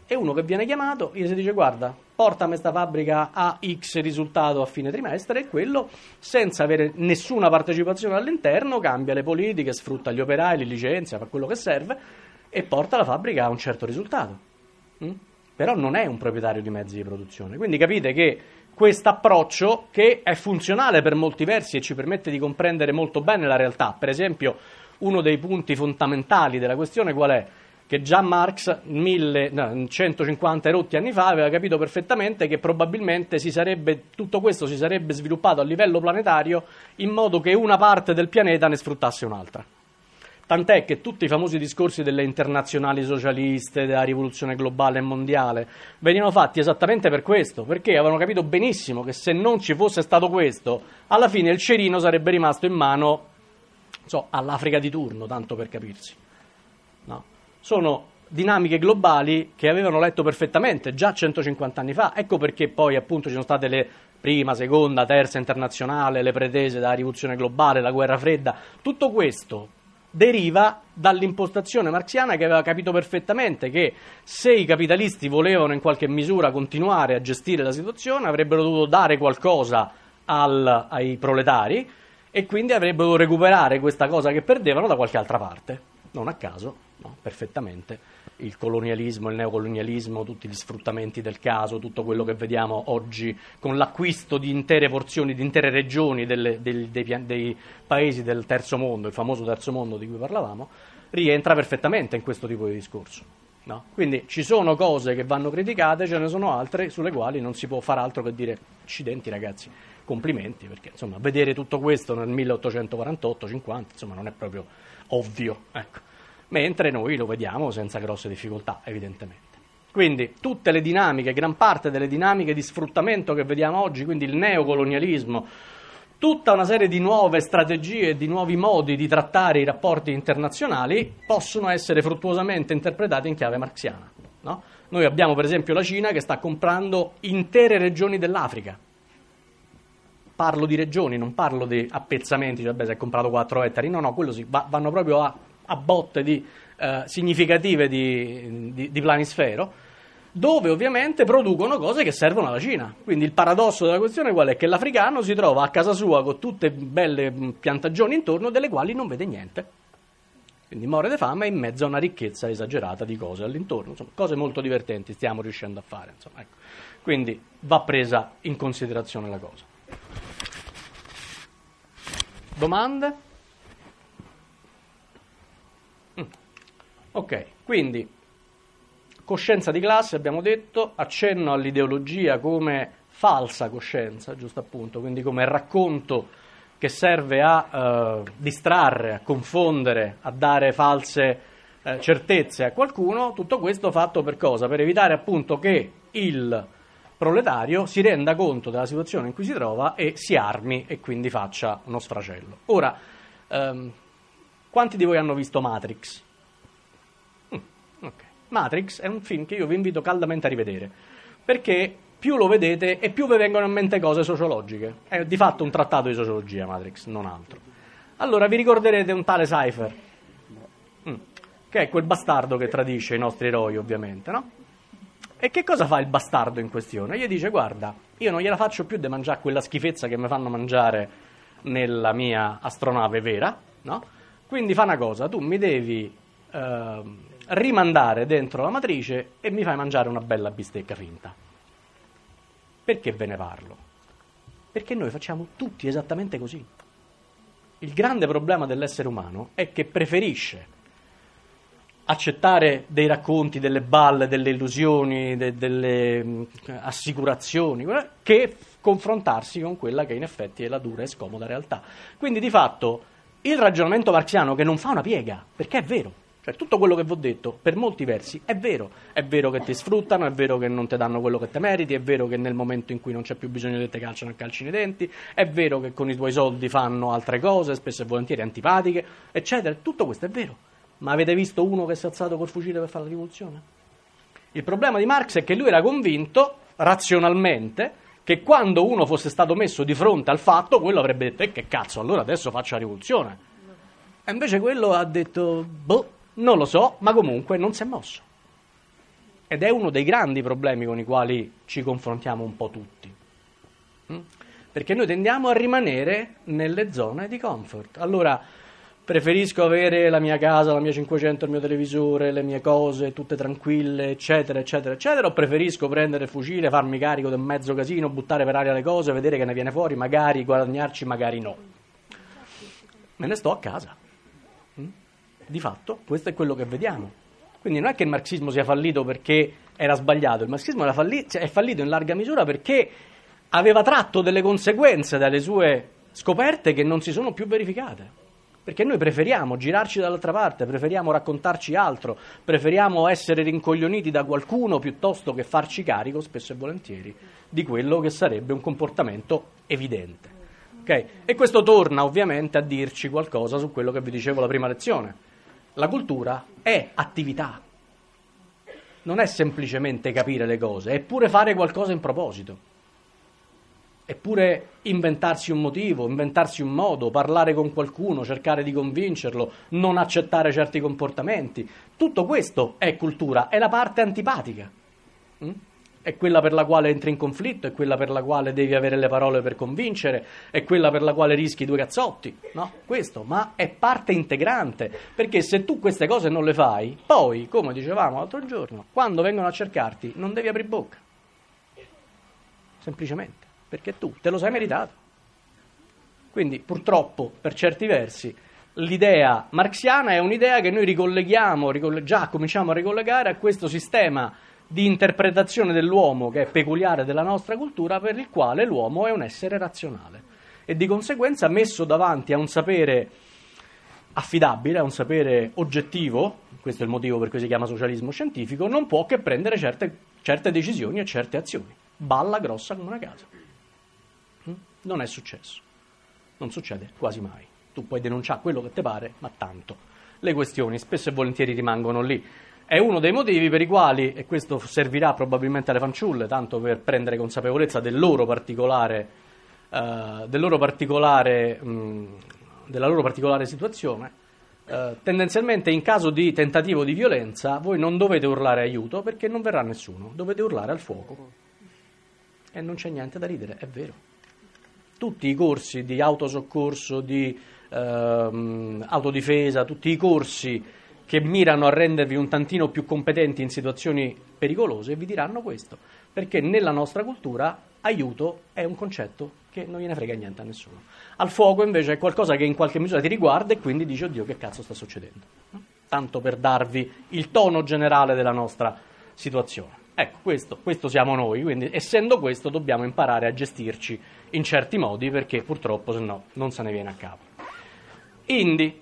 e uno che viene chiamato gli si dice guarda, portami questa fabbrica a X risultato a fine trimestre, e quello senza avere nessuna partecipazione all'interno cambia le politiche, sfrutta gli operai, li licenzia, fa quello che serve e porta la fabbrica a un certo risultato. Mm? Però non è un proprietario di mezzi di produzione, quindi capite che questo approccio, che è funzionale per molti versi e ci permette di comprendere molto bene la realtà, per esempio uno dei punti fondamentali della questione qual è? Che già Marx mille, no, centocinquanta rotti anni fa aveva capito perfettamente che probabilmente si sarebbe, tutto questo si sarebbe sviluppato a livello planetario in modo che una parte del pianeta ne sfruttasse un'altra. Tant'è che tutti i famosi discorsi delle internazionali socialiste, della rivoluzione globale e mondiale, venivano fatti esattamente per questo, perché avevano capito benissimo che se non ci fosse stato questo, alla fine il cerino sarebbe rimasto in mano, so, all'Africa di turno, tanto per capirsi. No? Sono dinamiche globali che avevano letto perfettamente già centocinquanta anni fa, ecco perché poi appunto ci sono state le prima, seconda, terza internazionale, le pretese della rivoluzione globale, la guerra fredda, tutto questo deriva dall'impostazione marxiana che aveva capito perfettamente che se i capitalisti volevano in qualche misura continuare a gestire la situazione avrebbero dovuto dare qualcosa al, ai proletari e quindi avrebbero dovuto recuperare questa cosa che perdevano da qualche altra parte. Non a caso, no, perfettamente, il colonialismo, il neocolonialismo, tutti gli sfruttamenti del caso, tutto quello che vediamo oggi con l'acquisto di intere porzioni, di intere regioni delle, dei, dei, dei paesi del terzo mondo, il famoso terzo mondo di cui parlavamo, rientra perfettamente in questo tipo di discorso. No? Quindi ci sono cose che vanno criticate, ce ne sono altre sulle quali non si può far altro che dire accidenti ragazzi, complimenti, perché insomma vedere tutto questo nel milleottocentoquarantotto cinquanta insomma non è proprio ovvio, ecco. Mentre noi lo vediamo senza grosse difficoltà, evidentemente. Quindi tutte le dinamiche, gran parte delle dinamiche di sfruttamento che vediamo oggi, quindi il neocolonialismo, tutta una serie di nuove strategie, di nuovi modi di trattare i rapporti internazionali possono essere fruttuosamente interpretati in chiave marxiana. No? Noi abbiamo per esempio la Cina che sta comprando intere regioni dell'Africa. Parlo di regioni, non parlo di appezzamenti, cioè beh, si è comprato quattro ettari, no, no, quello sì, va, vanno proprio a, a botte di, eh, significative di, di, di planisfero, dove ovviamente producono cose che servono alla Cina. Quindi il paradosso della questione qual è? Che l'africano si trova a casa sua con tutte belle piantagioni intorno delle quali non vede niente. Quindi muore di fame in mezzo a una ricchezza esagerata di cose all'intorno. Insomma, cose molto divertenti stiamo riuscendo a fare. Insomma, ecco. Quindi va presa in considerazione la cosa. Domande? Mm. Ok, quindi coscienza di classe, abbiamo detto, accenno all'ideologia come falsa coscienza, giusto appunto, quindi come racconto che serve a eh, distrarre, a confondere, a dare false eh, certezze a qualcuno. Tutto questo fatto per cosa? Per evitare appunto che il proletario si renda conto della situazione in cui si trova e si armi e quindi faccia uno sfracello. Ora, ehm, quanti di voi hanno visto Matrix? Mm, ok. Matrix è un film che io vi invito caldamente a rivedere, perché più lo vedete e più vi vengono in mente cose sociologiche. È di fatto un trattato di sociologia Matrix, non altro. Allora vi ricorderete un tale Cypher, mm, che è quel bastardo che tradisce i nostri eroi ovviamente, no? E che cosa fa il bastardo in questione? Gli dice guarda, io non gliela faccio più di mangiare quella schifezza che mi fanno mangiare nella mia astronave vera, no? Quindi fa una cosa, tu mi devi eh, rimandare dentro la matrice e mi fai mangiare una bella bistecca finta. Perché ve ne parlo? Perché noi facciamo tutti esattamente così. Il grande problema dell'essere umano è che preferisce accettare dei racconti, delle balle, delle illusioni, de- delle mh, assicurazioni, che confrontarsi con quella che in effetti è la dura e scomoda realtà. Quindi di fatto il ragionamento marxiano che non fa una piega, perché è vero, cioè tutto quello che vi ho detto per molti versi è vero, è vero che ti sfruttano, è vero che non ti danno quello che ti meriti, è vero che nel momento in cui non c'è più bisogno di te calciano a calci nei denti, è vero che con i tuoi soldi fanno altre cose, spesso e volentieri antipatiche, eccetera, tutto questo è vero. Ma avete visto uno che si è alzato col fucile per fare la rivoluzione? Il problema di Marx è che lui era convinto, razionalmente, che quando uno fosse stato messo di fronte al fatto, quello avrebbe detto, e che cazzo, allora adesso faccio la rivoluzione. E invece quello ha detto, boh, non lo so, ma comunque non si è mosso. ed è uno dei grandi problemi con i quali ci confrontiamo un po' tutti. Mm? Perché noi tendiamo a rimanere nelle zone di comfort. Allora, preferisco avere la mia casa, la mia cinquecento, il mio televisore, le mie cose tutte tranquille, eccetera, eccetera, eccetera, o preferisco prendere il fucile, farmi carico del mezzo casino, buttare per aria le cose, vedere che ne viene fuori, magari guadagnarci, magari no. Me ne sto a casa. Di fatto, questo è quello che vediamo. Quindi non è che il marxismo sia fallito perché era sbagliato, il marxismo era fallito, è fallito in larga misura perché aveva tratto delle conseguenze dalle sue scoperte che non si sono più verificate. Perché noi preferiamo girarci dall'altra parte, preferiamo raccontarci altro, preferiamo essere rincoglioniti da qualcuno piuttosto che farci carico, spesso e volentieri, di quello che sarebbe un comportamento evidente. Okay? E questo torna ovviamente a dirci qualcosa su quello che vi dicevo la prima lezione. La cultura è attività, non è semplicemente capire le cose, è pure fare qualcosa in proposito. Eppure inventarsi un motivo, inventarsi un modo, parlare con qualcuno, cercare di convincerlo, non accettare certi comportamenti. Tutto questo è cultura, è la parte antipatica. Mm? È quella per la quale entri in conflitto, è quella per la quale devi avere le parole per convincere, è quella per la quale rischi due cazzotti. No, questo, ma è parte integrante, perché se tu queste cose non le fai, poi, come dicevamo l'altro giorno, quando vengono a cercarti non devi aprire bocca. Semplicemente. Perché tu te lo sei meritato. Quindi purtroppo per certi versi l'idea marxiana è un'idea che noi ricolleghiamo, ricoll- già cominciamo a ricollegare a questo sistema di interpretazione dell'uomo che è peculiare della nostra cultura, per il quale l'uomo è un essere razionale e di conseguenza messo davanti a un sapere affidabile, a un sapere oggettivo, questo è il motivo per cui si chiama socialismo scientifico, non può che prendere certe, certe decisioni e certe azioni. Balla grossa come una casa. Non è successo, non succede quasi mai. Tu puoi denunciare quello che ti pare, ma tanto le questioni spesso e volentieri rimangono lì. È uno dei motivi per i quali, e questo servirà probabilmente alle fanciulle, tanto per prendere consapevolezza del loro particolare, uh, del loro particolare, mh, della loro particolare situazione, uh, tendenzialmente in caso di tentativo di violenza voi non dovete urlare aiuto perché non verrà nessuno, dovete urlare al fuoco. E non c'è niente da ridere, è vero. Tutti i corsi di autosoccorso, di ehm, autodifesa, tutti i corsi che mirano a rendervi un tantino più competenti in situazioni pericolose vi diranno questo, perché nella nostra cultura aiuto è un concetto che non gliene frega niente a nessuno. Al fuoco invece è qualcosa che in qualche misura ti riguarda e quindi dici oddio che cazzo sta succedendo, tanto per darvi il tono generale della nostra situazione. Ecco, questo, questo siamo noi, quindi essendo questo dobbiamo imparare a gestirci in certi modi perché purtroppo se no non se ne viene a capo. Quindi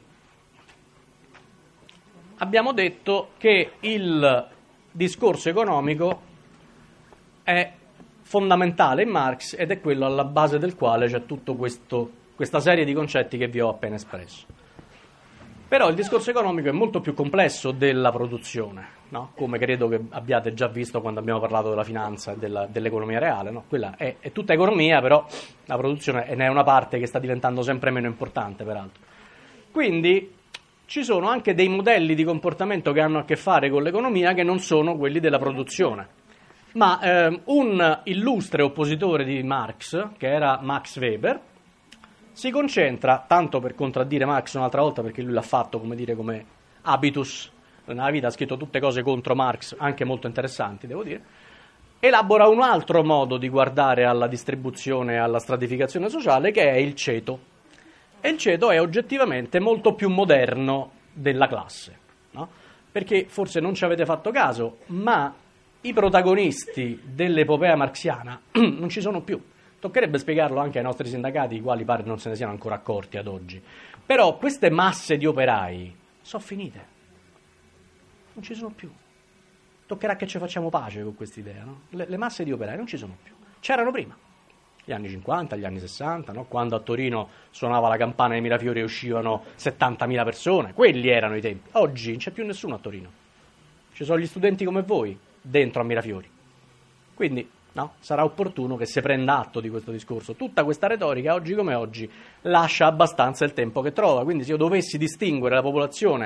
abbiamo detto che il discorso economico è fondamentale in Marx ed è quello alla base del quale c'è tutta questa serie di concetti che vi ho appena espresso. Però il discorso economico è molto più complesso della produzione, no? Come credo che abbiate già visto quando abbiamo parlato della finanza e della, dell'economia reale, no? Quella è, è tutta economia, però la produzione ne è una parte che sta diventando sempre meno importante, peraltro. Quindi ci sono anche dei modelli di comportamento che hanno a che fare con l'economia che non sono quelli della produzione. Ma eh, un illustre oppositore di Marx, che era Max Weber, si concentra, tanto per contraddire Marx un'altra volta, perché lui l'ha fatto, come dire, come habitus, nella vita ha scritto tutte cose contro Marx, anche molto interessanti, devo dire, elabora un altro modo di guardare alla distribuzione e alla stratificazione sociale, che è il ceto. E il ceto è oggettivamente molto più moderno della classe, no? Perché forse non ci avete fatto caso, ma i protagonisti dell'epopea marxiana non ci sono più. Toccherebbe spiegarlo anche ai nostri sindacati, i quali pare non se ne siano ancora accorti ad oggi. Però queste masse di operai sono finite. Non ci sono più. Toccherà che ci facciamo pace con quest'idea, no? Le, le masse di operai non ci sono più. C'erano prima, gli anni cinquanta, gli anni sessanta, no? Quando a Torino suonava la campana dei Mirafiori e uscivano settantamila persone. Quelli erano i tempi. Oggi non c'è più nessuno a Torino. Ci sono gli studenti come voi dentro a Mirafiori. Quindi no, sarà opportuno che si prenda atto di questo discorso. Tutta questa retorica, oggi come oggi, lascia abbastanza il tempo che trova. Quindi se io dovessi distinguere la popolazione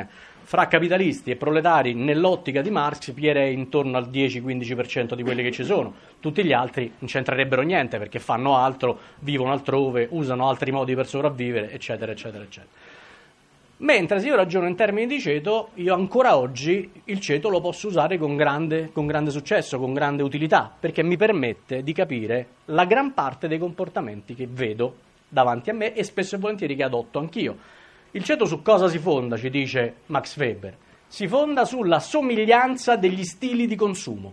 fra capitalisti e proletari nell'ottica di Marx, Pierre è intorno al dieci quindici per cento di quelli che ci sono, tutti gli altri non c'entrerebbero niente perché fanno altro, vivono altrove, usano altri modi per sopravvivere, eccetera, eccetera, eccetera. Mentre se io ragiono in termini di ceto, io ancora oggi il ceto lo posso usare con grande, con grande successo, con grande utilità, perché mi permette di capire la gran parte dei comportamenti che vedo davanti a me e spesso e volentieri che adotto anch'io. Il ceto su cosa si fonda, ci dice Max Weber? Si fonda sulla somiglianza degli stili di consumo.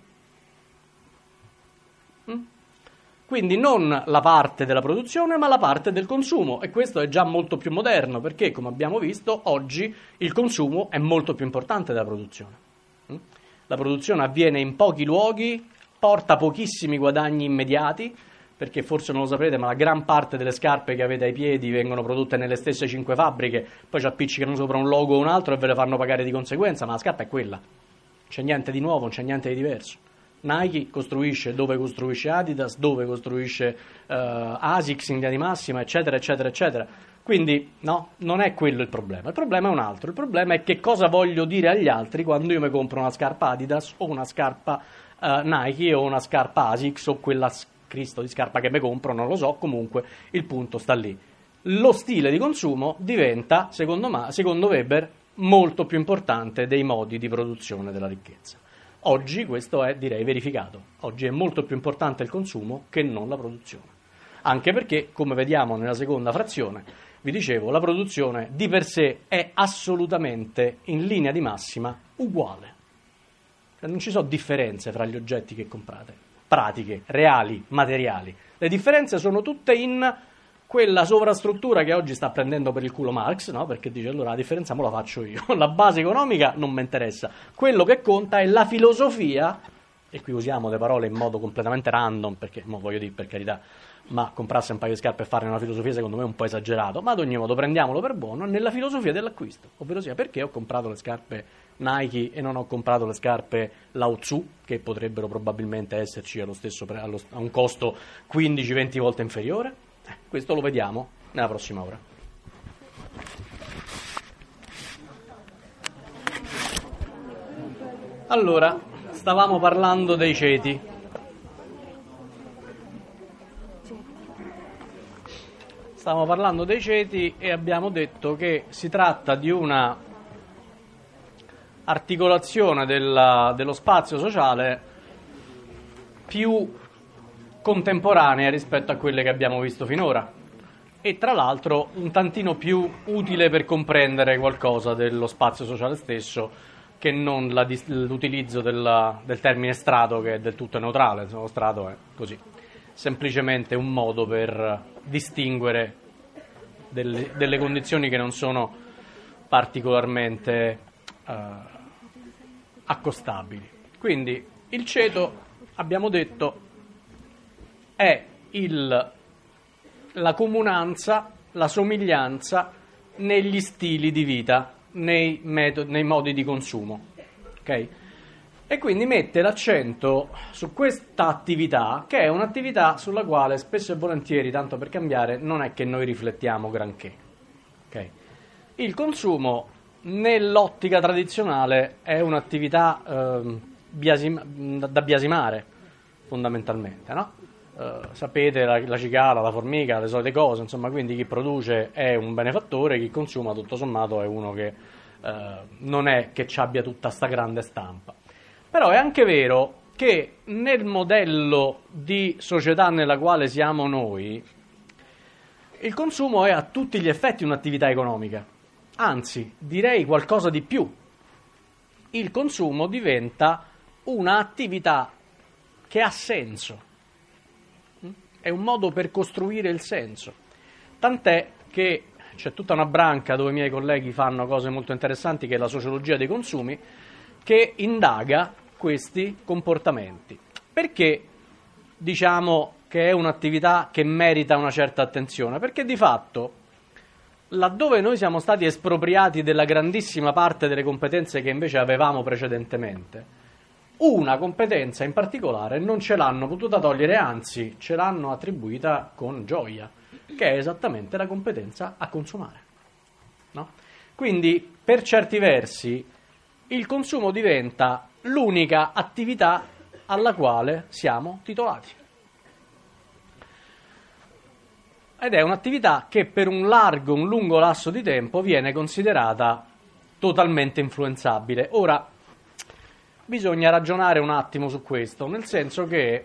Mm? Quindi non la parte della produzione, ma la parte del consumo. E questo è già molto più moderno, perché, come abbiamo visto, oggi il consumo è molto più importante della produzione. Mm? La produzione avviene in pochi luoghi, porta pochissimi guadagni immediati, perché forse non lo saprete, ma la gran parte delle scarpe che avete ai piedi vengono prodotte nelle stesse cinque fabbriche, poi ci appiccicano sopra un logo o un altro e ve le fanno pagare di conseguenza, ma la scarpa è quella. Non c'è niente di nuovo, non c'è niente di diverso. Nike costruisce dove costruisce Adidas, dove costruisce uh, Asics in linea di massima, eccetera, eccetera, eccetera. Quindi, no, non è quello il problema. Il problema è un altro. Il problema è che cosa voglio dire agli altri quando io mi compro una scarpa Adidas o una scarpa uh, Nike o una scarpa Asics o quella Cristo di scarpa che mi compro, non lo so, comunque il punto sta lì. Lo stile di consumo diventa, secondo, me, secondo Weber, molto più importante dei modi di produzione della ricchezza. Oggi questo è, direi, verificato. Oggi è molto più importante il consumo che non la produzione. Anche perché, come vediamo nella seconda frazione, vi dicevo, la produzione di per sé è assolutamente in linea di massima uguale. Non ci sono differenze fra gli oggetti che comprate, pratiche, reali, materiali. Le differenze sono tutte in quella sovrastruttura che oggi sta prendendo per il culo Marx, no? Perché dice allora la differenza me la faccio io, la base economica non mi interessa, quello che conta è la filosofia, e qui usiamo le parole in modo completamente random, perché, mo voglio dire per carità, ma comprarsi un paio di scarpe e farne una filosofia secondo me è un po' esagerato, ma ad ogni modo prendiamolo per buono, nella filosofia dell'acquisto, ovvero sia perché ho comprato le scarpe Nike e non ho comprato le scarpe Lao Tzu, che potrebbero probabilmente esserci allo stesso pre- allo, a un costo quindici venti volte inferiore. Eh, questo lo vediamo nella prossima ora. Allora, stavamo parlando dei ceti. Stavamo parlando dei ceti e abbiamo detto che si tratta di una articolazione della, dello spazio sociale più contemporanea rispetto a quelle che abbiamo visto finora e tra l'altro un tantino più utile per comprendere qualcosa dello spazio sociale stesso che non la, l'utilizzo della, del termine strato, che è del tutto neutrale. Lo strato è così, semplicemente un modo per distinguere delle, delle condizioni che non sono particolarmente uh, accostabili. Quindi il ceto, abbiamo detto, è il, la comunanza, la somiglianza negli stili di vita, nei, metodi, nei modi di consumo, ok? E quindi mette l'accento su questa attività, che è un'attività sulla quale spesso e volentieri, tanto per cambiare, non è che noi riflettiamo granché, ok? Il consumo nell'ottica tradizionale è un'attività eh, biasima, da biasimare, fondamentalmente, no? Uh, sapete la, la cicala, la formica, le solite cose, insomma, quindi chi produce è un benefattore, chi consuma tutto sommato è uno che uh, non è che ci abbia tutta sta grande stampa. Però è anche vero che nel modello di società nella quale siamo noi, il consumo è a tutti gli effetti un'attività economica, anzi direi qualcosa di più. Il consumo diventa un'attività che ha senso. È un modo per costruire il senso, tant'è che c'è tutta una branca dove i miei colleghi fanno cose molto interessanti, che è la sociologia dei consumi, che indaga questi comportamenti. Perché diciamo che è un'attività che merita una certa attenzione? Perché di fatto, laddove noi siamo stati espropriati della grandissima parte delle competenze che invece avevamo precedentemente, una competenza in particolare non ce l'hanno potuta togliere, anzi ce l'hanno attribuita con gioia, che è esattamente la competenza a consumare, no? Quindi, per certi versi, il consumo diventa l'unica attività alla quale siamo titolati. Ed è un'attività che per un largo, un lungo lasso di tempo viene considerata totalmente influenzabile. Ora, bisogna ragionare un attimo su questo, nel senso che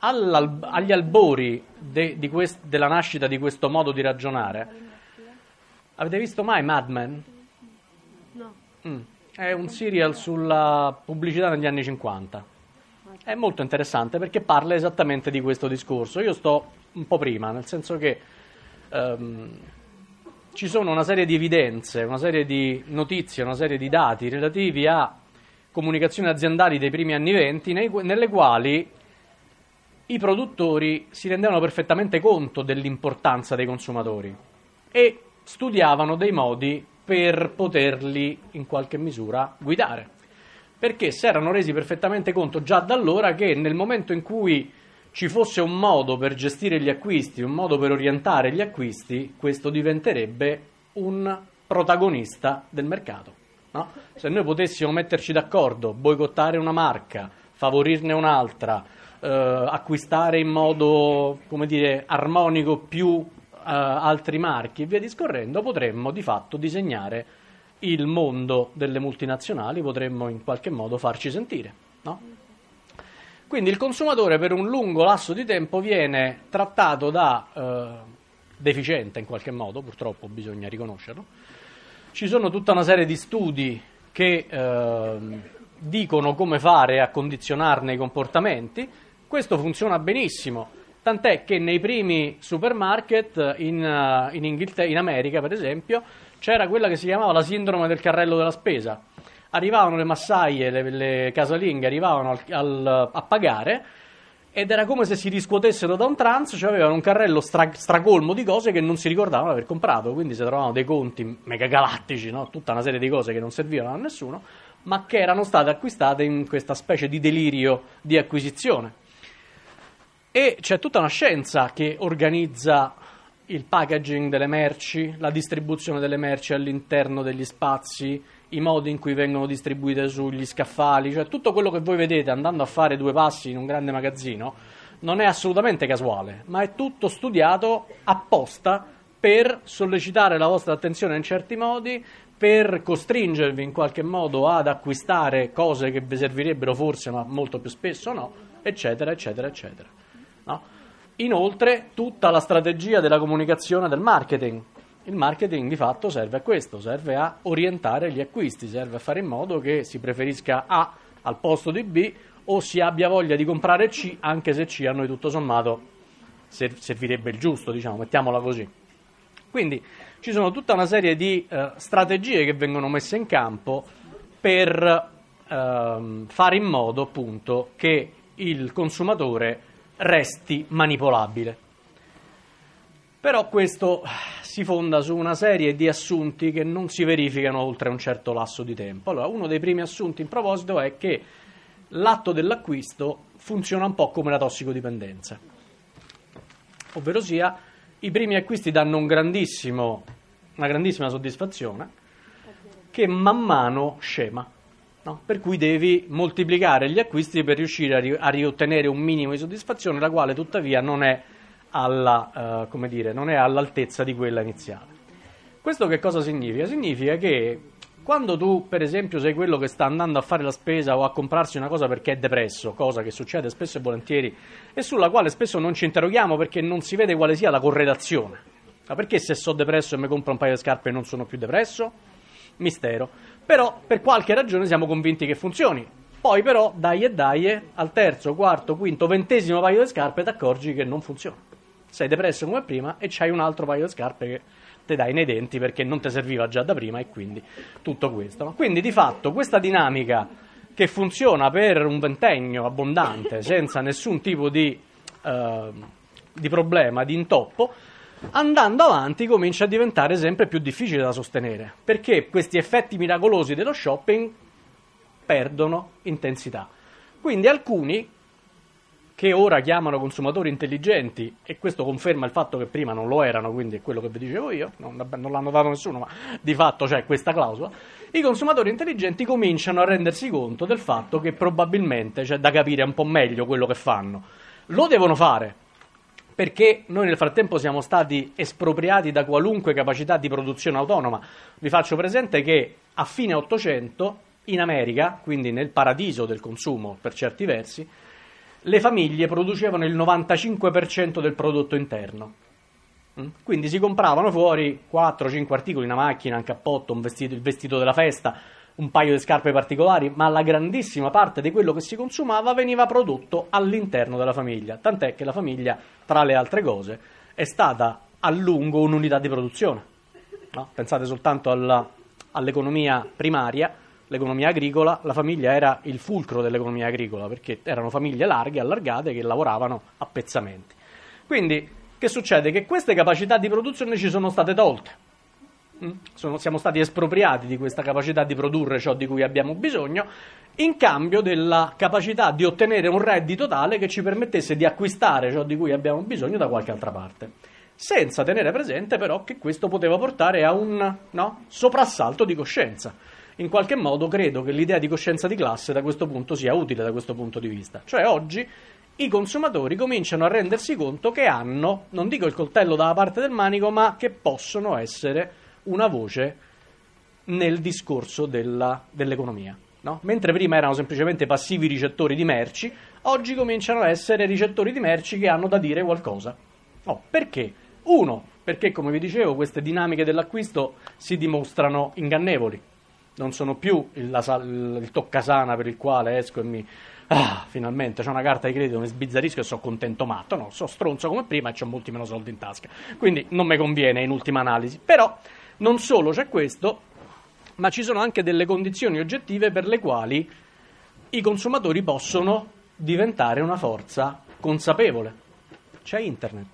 agli albori de, di quest, della nascita di questo modo di ragionare, avete visto mai Mad Men? No. Mm. È un serial sulla pubblicità negli anni cinquanta. È molto interessante perché parla esattamente di questo discorso. Io sto un po' prima, nel senso che um, ci sono una serie di evidenze, una serie di notizie, una serie di dati relativi a comunicazioni aziendali dei primi anni venti, nei, nelle quali i produttori si rendevano perfettamente conto dell'importanza dei consumatori e studiavano dei modi per poterli in qualche misura guidare, perché si erano resi perfettamente conto già da allora che nel momento in cui ci fosse un modo per gestire gli acquisti, un modo per orientare gli acquisti, questo diventerebbe un protagonista del mercato, no? Se noi potessimo metterci d'accordo, boicottare una marca, favorirne un'altra, eh, acquistare in modo, come dire, armonico più Uh, altri marchi e via discorrendo, potremmo di fatto disegnare il mondo delle multinazionali, potremmo in qualche modo farci sentire, no? Quindi il consumatore per un lungo lasso di tempo viene trattato da uh, deficiente in qualche modo, purtroppo bisogna riconoscerlo. Ci sono tutta una serie di studi che uh, dicono come fare a condizionarne i comportamenti. Questo funziona benissimo. Tant'è che nei primi supermarket in, uh, in, Inghilterra, in America, per esempio, c'era quella che si chiamava la sindrome del carrello della spesa. Arrivavano le massaie, le, le casalinghe, arrivavano al, al, a pagare ed era come se si riscuotessero da un trance, cioè avevano un carrello stra, stracolmo di cose che non si ricordavano di aver comprato, quindi si trovavano dei conti megagalattici, no? Tutta una serie di cose che non servivano a nessuno, ma che erano state acquistate in questa specie di delirio di acquisizione. E c'è tutta una scienza che organizza il packaging delle merci, la distribuzione delle merci all'interno degli spazi, i modi in cui vengono distribuite sugli scaffali, cioè tutto quello che voi vedete andando a fare due passi in un grande magazzino non è assolutamente casuale, ma è tutto studiato apposta per sollecitare la vostra attenzione in certi modi, per costringervi in qualche modo ad acquistare cose che vi servirebbero forse, ma molto più spesso no, eccetera, eccetera, eccetera. No? Inoltre tutta la strategia della comunicazione del marketing. Il marketing di fatto serve a questo, serve a orientare gli acquisti, serve a fare in modo che si preferisca A al posto di B o si abbia voglia di comprare C, anche se C a noi tutto sommato servirebbe il giusto, diciamo, mettiamola così. Quindi ci sono tutta una serie di eh, strategie che vengono messe in campo per eh, fare in modo appunto che il consumatore resti manipolabile. Però questo si fonda su una serie di assunti che non si verificano oltre un certo lasso di tempo. Allora, uno dei primi assunti in proposito è che l'atto dell'acquisto funziona un po' come la tossicodipendenza. Ovvero sia, i primi acquisti danno un grandissimo, una grandissima soddisfazione che man mano scema. No? Per cui devi moltiplicare gli acquisti per riuscire a, ri- a riottenere un minimo di soddisfazione, la quale tuttavia non è, alla, uh, come dire, non è all'altezza di quella iniziale. Questo che cosa significa? Significa che quando tu, per esempio, sei quello che sta andando a fare la spesa o a comprarsi una cosa perché è depresso, cosa che succede spesso e volentieri e sulla quale spesso non ci interroghiamo perché non si vede quale sia la correlazione. Ma perché se sono depresso e mi compro un paio di scarpe non sono più depresso? Mistero. Però per qualche ragione siamo convinti che funzioni. Poi però, dai e dai, al terzo, quarto, quinto, ventesimo paio di scarpe ti accorgi che non funziona. Sei depresso come prima e c'hai un altro paio di scarpe che te dai nei denti perché non ti serviva già da prima e quindi tutto questo. Quindi di fatto questa dinamica che funziona per un ventennio abbondante senza nessun tipo di, uh, di problema, di intoppo, andando avanti comincia a diventare sempre più difficile da sostenere, perché questi effetti miracolosi dello shopping perdono intensità. Quindi alcuni che ora chiamano consumatori intelligenti, e questo conferma il fatto che prima non lo erano, quindi è quello che vi dicevo io, non, non l'ha notato nessuno, ma di fatto c'è questa clausola, i consumatori intelligenti cominciano a rendersi conto del fatto che probabilmente c'è da capire un po' meglio quello che fanno. Lo devono fare, perché noi nel frattempo siamo stati espropriati da qualunque capacità di produzione autonoma. Vi faccio presente che a fine Ottocento, in America, quindi nel paradiso del consumo per certi versi, le famiglie producevano il novantacinque per cento del prodotto interno. Quindi si compravano fuori quattro cinque articoli, una macchina, un cappotto, un vestito, il vestito della festa, un paio di scarpe particolari, ma la grandissima parte di quello che si consumava veniva prodotto all'interno della famiglia. Tant'è che la famiglia, tra le altre cose, è stata a lungo un'unità di produzione. No? Pensate soltanto alla, all'economia primaria. L'economia agricola, la famiglia era il fulcro dell'economia agricola, perché erano famiglie larghe, allargate, che lavoravano a pezzamenti. Quindi, che succede? Che queste capacità di produzione ci sono state tolte. Sono, siamo stati espropriati di questa capacità di produrre ciò di cui abbiamo bisogno, in cambio della capacità di ottenere un reddito tale che ci permettesse di acquistare ciò di cui abbiamo bisogno da qualche altra parte. Senza tenere presente, però, che questo poteva portare a un no, soprassalto di coscienza. In qualche modo credo che l'idea di coscienza di classe da questo punto sia utile da questo punto di vista. Cioè oggi i consumatori cominciano a rendersi conto che hanno, non dico il coltello dalla parte del manico, ma che possono essere una voce nel discorso della, dell'economia. No? Mentre prima erano semplicemente passivi ricettori di merci, oggi cominciano a essere ricettori di merci che hanno da dire qualcosa. Oh, perché? Uno, perché come vi dicevo queste dinamiche dell'acquisto si dimostrano ingannevoli. Non sono più il, la, il toccasana per il quale esco e mi... Ah, finalmente c'ho una carta di credito, mi sbizzarrisco e sono contento matto. No, so stronzo come prima e c'ho molti meno soldi in tasca. Quindi non mi conviene in ultima analisi. Però non solo c'è questo, ma ci sono anche delle condizioni oggettive per le quali i consumatori possono diventare una forza consapevole. C'è internet.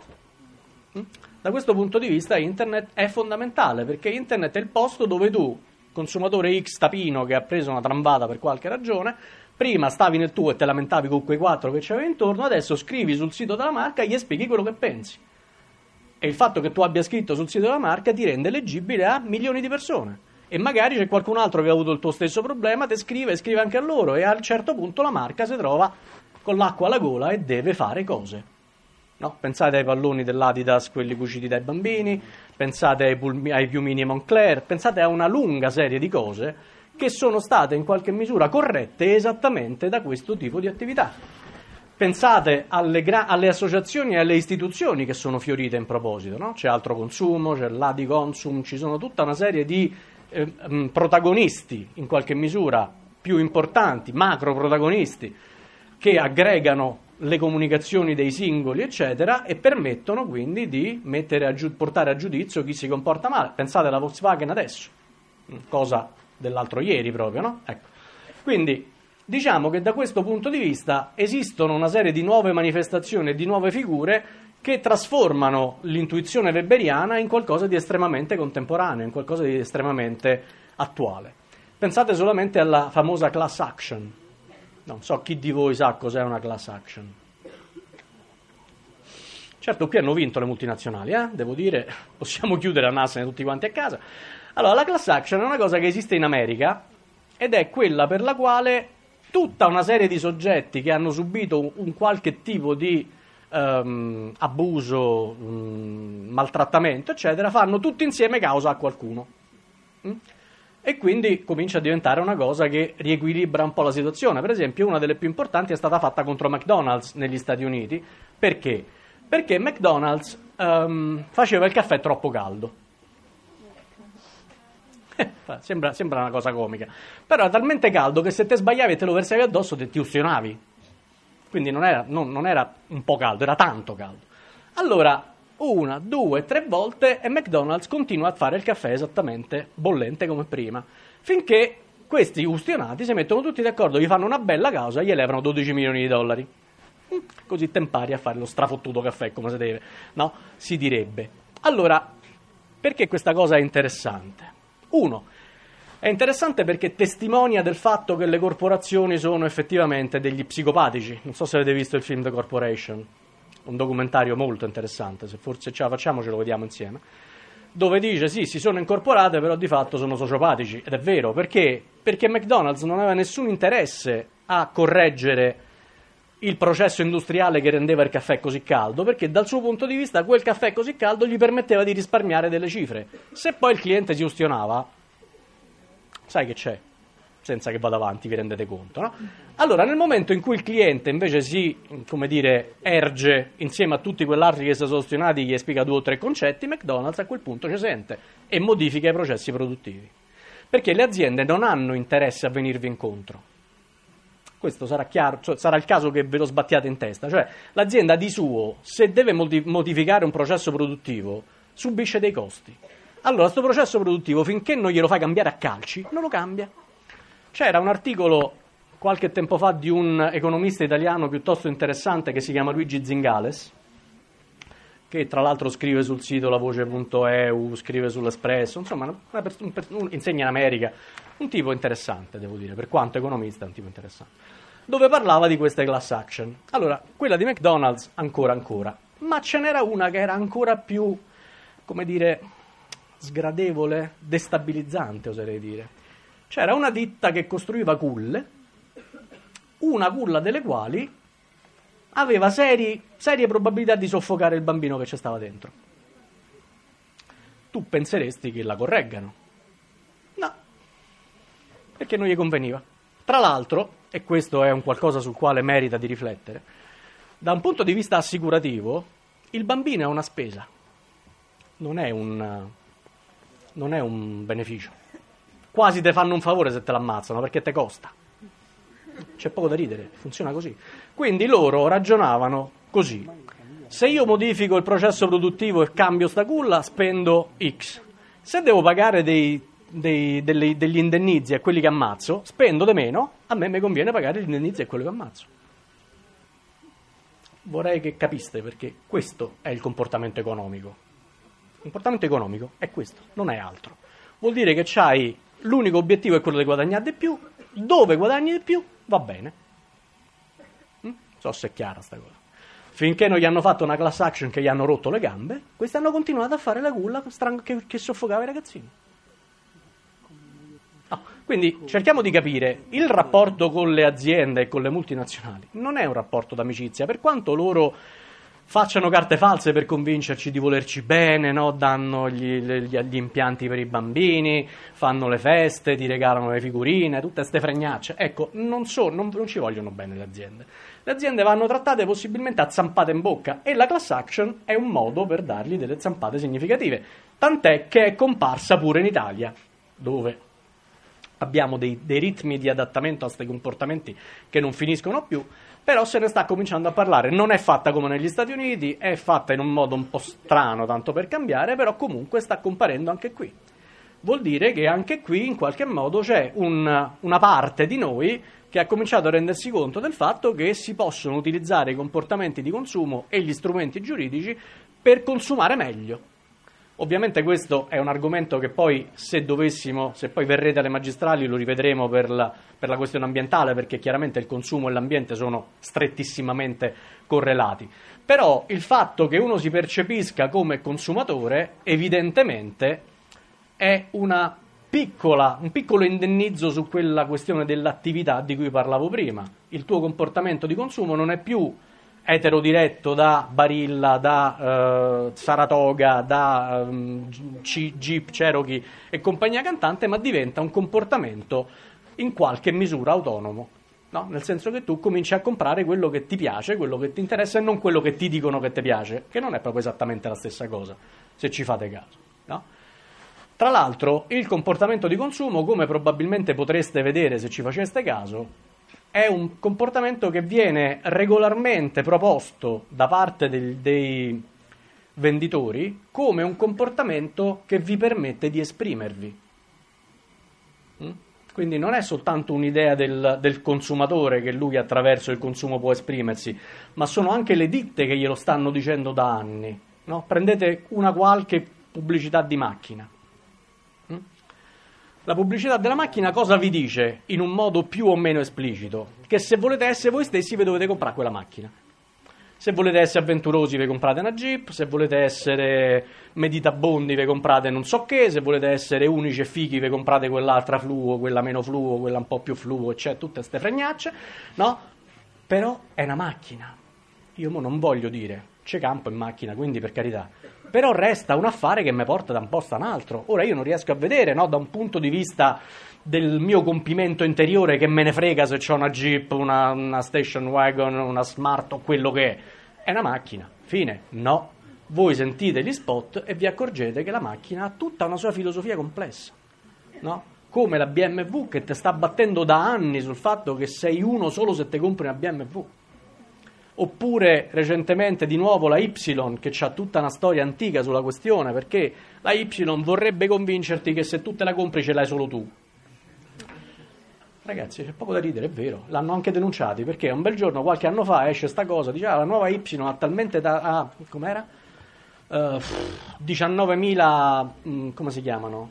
Da questo punto di vista internet è fondamentale, perché internet è il posto dove tu, consumatore X tapino che ha preso una trambata per qualche ragione, prima stavi nel tuo e te lamentavi con quei quattro che c'avevi intorno, adesso scrivi sul sito della marca e gli spieghi quello che pensi. E il fatto che tu abbia scritto sul sito della marca ti rende leggibile a milioni di persone. E magari c'è qualcun altro che ha avuto il tuo stesso problema, ti scrive e scrive anche a loro, e a un certo punto la marca si trova con l'acqua alla gola e deve fare cose. No? Pensate ai palloni dell'Adidas, quelli cuciti dai bambini, pensate ai, pulmi- ai piumini Moncler, pensate a una lunga serie di cose che sono state in qualche misura corrette esattamente da questo tipo di attività. Pensate alle, gra- alle associazioni e alle istituzioni che sono fiorite in proposito, no? C'è Altro Consumo, c'è l'Adiconsum, ci sono tutta una serie di eh, mh, protagonisti in qualche misura più importanti, macro protagonisti, che aggregano le comunicazioni dei singoli, eccetera, e permettono quindi di mettere a giu- portare a giudizio chi si comporta male. Pensate alla Volkswagen adesso, cosa dell'altro ieri proprio, no? Ecco. Quindi diciamo che da questo punto di vista esistono una serie di nuove manifestazioni e di nuove figure che trasformano l'intuizione weberiana in qualcosa di estremamente contemporaneo, in qualcosa di estremamente attuale. Pensate solamente alla famosa class action. Non so chi di voi sa cos'è una class action. Certo, qui hanno vinto le multinazionali, eh? Devo dire, possiamo chiudere a narsene tutti quanti a casa. Allora, la class action è una cosa che esiste in America ed è quella per la quale tutta una serie di soggetti che hanno subito un, un qualche tipo di um, abuso, um, maltrattamento, eccetera, fanno tutti insieme causa a qualcuno. Mm? E quindi comincia a diventare una cosa che riequilibra un po' la situazione. Per esempio, una delle più importanti è stata fatta contro McDonald's negli Stati Uniti. Perché? Perché McDonald's um, faceva il caffè troppo caldo. sembra, sembra una cosa comica. Però era talmente caldo che se te sbagliavi e te lo versavi addosso te ti ustionavi. Quindi non era, non, non era un po' caldo, era tanto caldo. Allora, una, due, tre volte e McDonald's continua a fare il caffè esattamente bollente come prima, finché questi ustionati si mettono tutti d'accordo, gli fanno una bella causa e gli elevano dodici milioni di dollari. Così te impari a fare lo strafottuto caffè come si deve, no? Si direbbe. Allora, perché questa cosa è interessante? Uno, È interessante perché testimonia del fatto che le corporazioni sono effettivamente degli psicopatici. Non so se avete visto il film The Corporation, un documentario molto interessante, se forse ce la facciamo ce lo vediamo insieme, dove dice sì, si sono incorporate, però di fatto sono sociopatici. Ed è vero, perché? Perché McDonald's non aveva nessun interesse a correggere il processo industriale che rendeva il caffè così caldo, perché dal suo punto di vista quel caffè così caldo gli permetteva di risparmiare delle cifre. Se poi il cliente si ustionava, sai che c'è, senza che vada avanti, vi rendete conto, no? Allora, nel momento in cui il cliente invece si, come dire, erge insieme a tutti quell'altri che si sono ustionati, gli spiega due o tre concetti, McDonald's a quel punto ci sente e modifica i processi produttivi. Perché le aziende non hanno interesse a venirvi incontro. Questo sarà chiaro, cioè sarà il caso che ve lo sbattiate in testa. Cioè, l'azienda di suo, se deve modificare un processo produttivo, subisce dei costi. Allora, questo processo produttivo, finché non glielo fai cambiare a calci, non lo cambia. C'era un articolo qualche tempo fa di un economista italiano piuttosto interessante che si chiama Luigi Zingales, che tra l'altro scrive sul sito lavoce punto e u, scrive sull'Espresso, insomma, una pers- un pers- un, insegna in America, un tipo interessante, devo dire, per quanto economista è un tipo interessante, dove parlava di queste class action. Allora, quella di McDonald's ancora ancora, ma ce n'era una che era ancora più, come dire, sgradevole, destabilizzante, oserei dire. C'era una ditta che costruiva culle, una culla delle quali aveva seri, serie probabilità di soffocare il bambino che ci stava dentro. Tu penseresti che la correggano? No, perché non gli conveniva. Tra l'altro, e questo è un qualcosa sul quale merita di riflettere, da un punto di vista assicurativo, il bambino è una spesa, non è un, non è un beneficio. Quasi te fanno un favore se te l'ammazzano, perché te costa. C'è poco da ridere, funziona così. Quindi loro ragionavano così: se io modifico il processo produttivo e cambio sta culla, spendo X. Se devo pagare dei, dei, degli, degli indennizi a quelli che ammazzo, spendo di meno, a me mi conviene pagare gli indennizi a quelli che ammazzo. Vorrei che capiste, perché questo è il comportamento economico. Il comportamento economico è questo, non è altro. Vuol dire che c'hai, l'unico obiettivo è quello di guadagnare di più, dove guadagni di più va bene. Non so se è chiara sta cosa. Finché non gli hanno fatto una class action che gli hanno rotto le gambe, questi hanno continuato a fare la culla che, che soffocava i ragazzini. No, quindi cerchiamo di capire, il rapporto con le aziende e con le multinazionali non è un rapporto d'amicizia, per quanto loro facciano carte false per convincerci di volerci bene, no? Danno gli, gli, gli impianti per i bambini, fanno le feste, ti regalano le figurine, tutte ste fregnacce. Ecco, non, so, non, non ci vogliono bene le aziende. Le aziende vanno trattate possibilmente a zampate in bocca e la class action è un modo per dargli delle zampate significative. Tant'è che è comparsa pure in Italia, dove abbiamo dei, dei ritmi di adattamento a questi comportamenti che non finiscono più, però se ne sta cominciando a parlare. Non è fatta come negli Stati Uniti, è fatta in un modo un po' strano, tanto per cambiare, però comunque sta comparendo anche qui. Vuol dire che anche qui in qualche modo c'è un, una parte di noi che ha cominciato a rendersi conto del fatto che si possono utilizzare i comportamenti di consumo e gli strumenti giuridici per consumare meglio. Ovviamente questo è un argomento che poi, se dovessimo, se poi verrete alle magistrali, lo rivedremo per la, per la questione ambientale, perché chiaramente il consumo e l'ambiente sono strettissimamente correlati. Però il fatto che uno si percepisca come consumatore, evidentemente, è una piccola, un piccolo indennizzo su quella questione dell'attività di cui parlavo prima. Il tuo comportamento di consumo non è più eterodiretto da Barilla, da uh, Saratoga, da um, C- Jeep, Cherokee e compagnia cantante, ma diventa un comportamento in qualche misura autonomo, no? Nel senso che tu cominci a comprare quello che ti piace, quello che ti interessa e non quello che ti dicono che ti piace, che non è proprio esattamente la stessa cosa, se ci fate caso, no? Tra l'altro, il comportamento di consumo, come probabilmente potreste vedere se ci faceste caso, è un comportamento che viene regolarmente proposto da parte del, dei venditori come un comportamento che vi permette di esprimervi. Mm? Quindi non è soltanto un'idea del, del consumatore che lui attraverso il consumo può esprimersi, ma sono anche le ditte che glielo stanno dicendo da anni, no? Prendete una qualche pubblicità di macchina. La pubblicità della macchina cosa vi dice in un modo più o meno esplicito? Che se volete essere voi stessi vi dovete comprare quella macchina. Se volete essere avventurosi vi comprate una Jeep, se volete essere meditabondi vi comprate non so che, se volete essere unici e fighi vi comprate quell'altra fluo, quella meno fluo, quella un po' più fluo, cioè tutte ste fregnacce, no? Però è una macchina. Io mo non voglio dire, c'è campo in macchina, quindi per carità. Però resta un affare che mi porta da un posto a un altro. Ora io non riesco a vedere, no, da un punto di vista del mio compimento interiore, che me ne frega se c'ho una Jeep, una, una station wagon, una Smart o quello che è. È una macchina, fine. No. Voi sentite gli spot e vi accorgete che la macchina ha tutta una sua filosofia complessa, no? Come la B M W che ti sta battendo da anni sul fatto che sei uno solo se ti compri una B M W. Oppure recentemente di nuovo la Y che ha tutta una storia antica sulla questione, perché la Y vorrebbe convincerti che se tu te la compri ce l'hai solo tu. Ragazzi, c'è poco da ridere, è vero, l'hanno anche denunciati, perché un bel giorno, qualche anno fa, esce sta cosa, dice, ah, la nuova Y ha talmente da... Ah, com'era? Uh, diciannovemila, mh, come si chiamano?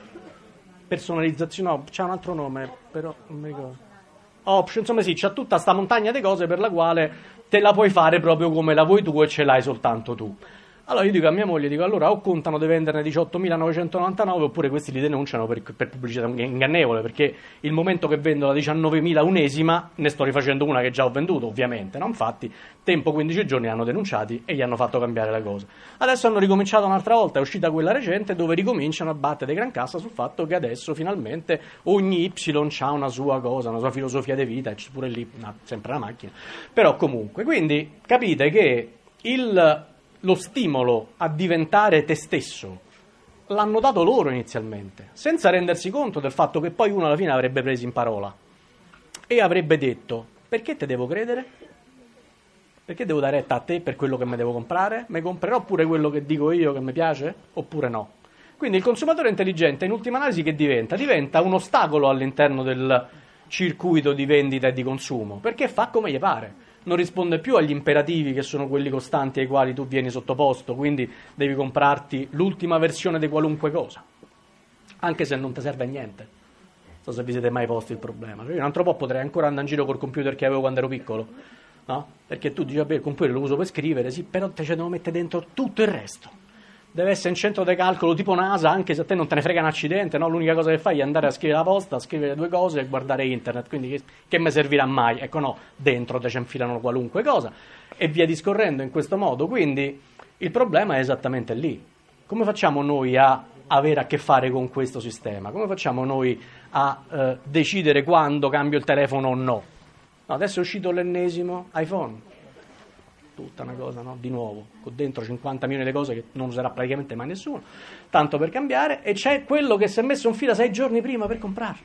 Personalizzazione, no, c'ha un altro nome, però non mi ricordo. Option, insomma sì, c'ha tutta sta montagna di cose per la quale te la puoi fare proprio come la vuoi tu e ce l'hai soltanto tu. Allora io dico a mia moglie, dico allora o contano di venderne diciottomilanovecentonovantanove oppure questi li denunciano per, per pubblicità ingannevole, perché il momento che vendo la diciannovemila unesima ne sto rifacendo una che già ho venduto ovviamente, no? Infatti tempo quindici giorni hanno denunciati e gli hanno fatto cambiare la cosa. Adesso hanno ricominciato un'altra volta, è uscita quella recente dove ricominciano a battere gran cassa sul fatto che adesso finalmente ogni Y ha una sua cosa, una sua filosofia di vita, e c'è pure lì una, sempre la macchina, però comunque, quindi capite che il... lo stimolo a diventare te stesso l'hanno dato loro inizialmente, senza rendersi conto del fatto che poi uno alla fine avrebbe preso in parola e avrebbe detto: perché te devo credere? Perché devo dare retta a te per quello che mi devo comprare? Mi comprerò pure quello che dico io che mi piace? Oppure no? Quindi il consumatore intelligente in ultima analisi che diventa? Diventa un ostacolo all'interno del circuito di vendita e di consumo, perché fa come gli pare. Non risponde più agli imperativi che sono quelli costanti ai quali tu vieni sottoposto, quindi devi comprarti l'ultima versione di qualunque cosa, anche se non ti serve a niente. Non so se vi siete mai posti il problema. Cioè io un altro po' potrei ancora andare in giro col computer che avevo quando ero piccolo, no? Perché tu dici, vabbè, il computer lo uso per scrivere, sì, però te ce devo mettere dentro tutto il resto. Deve essere un centro di calcolo tipo NASA, anche se a te non te ne frega un accidente, no? L'unica cosa che fai è andare a scrivere la posta, a scrivere due cose e guardare internet, quindi che, che mi servirà mai? Ecco no, dentro te ci infilano qualunque cosa e via discorrendo in questo modo, quindi il problema è esattamente lì. Come facciamo noi a avere a che fare con questo sistema? Come facciamo noi a eh, decidere quando cambio il telefono o no? No, adesso è uscito l'ennesimo iPhone. Tutta una cosa, no? Di nuovo, con dentro cinquanta milioni di cose che non userà praticamente mai nessuno, tanto per cambiare, e c'è quello che si è messo in fila sei giorni prima per comprarlo.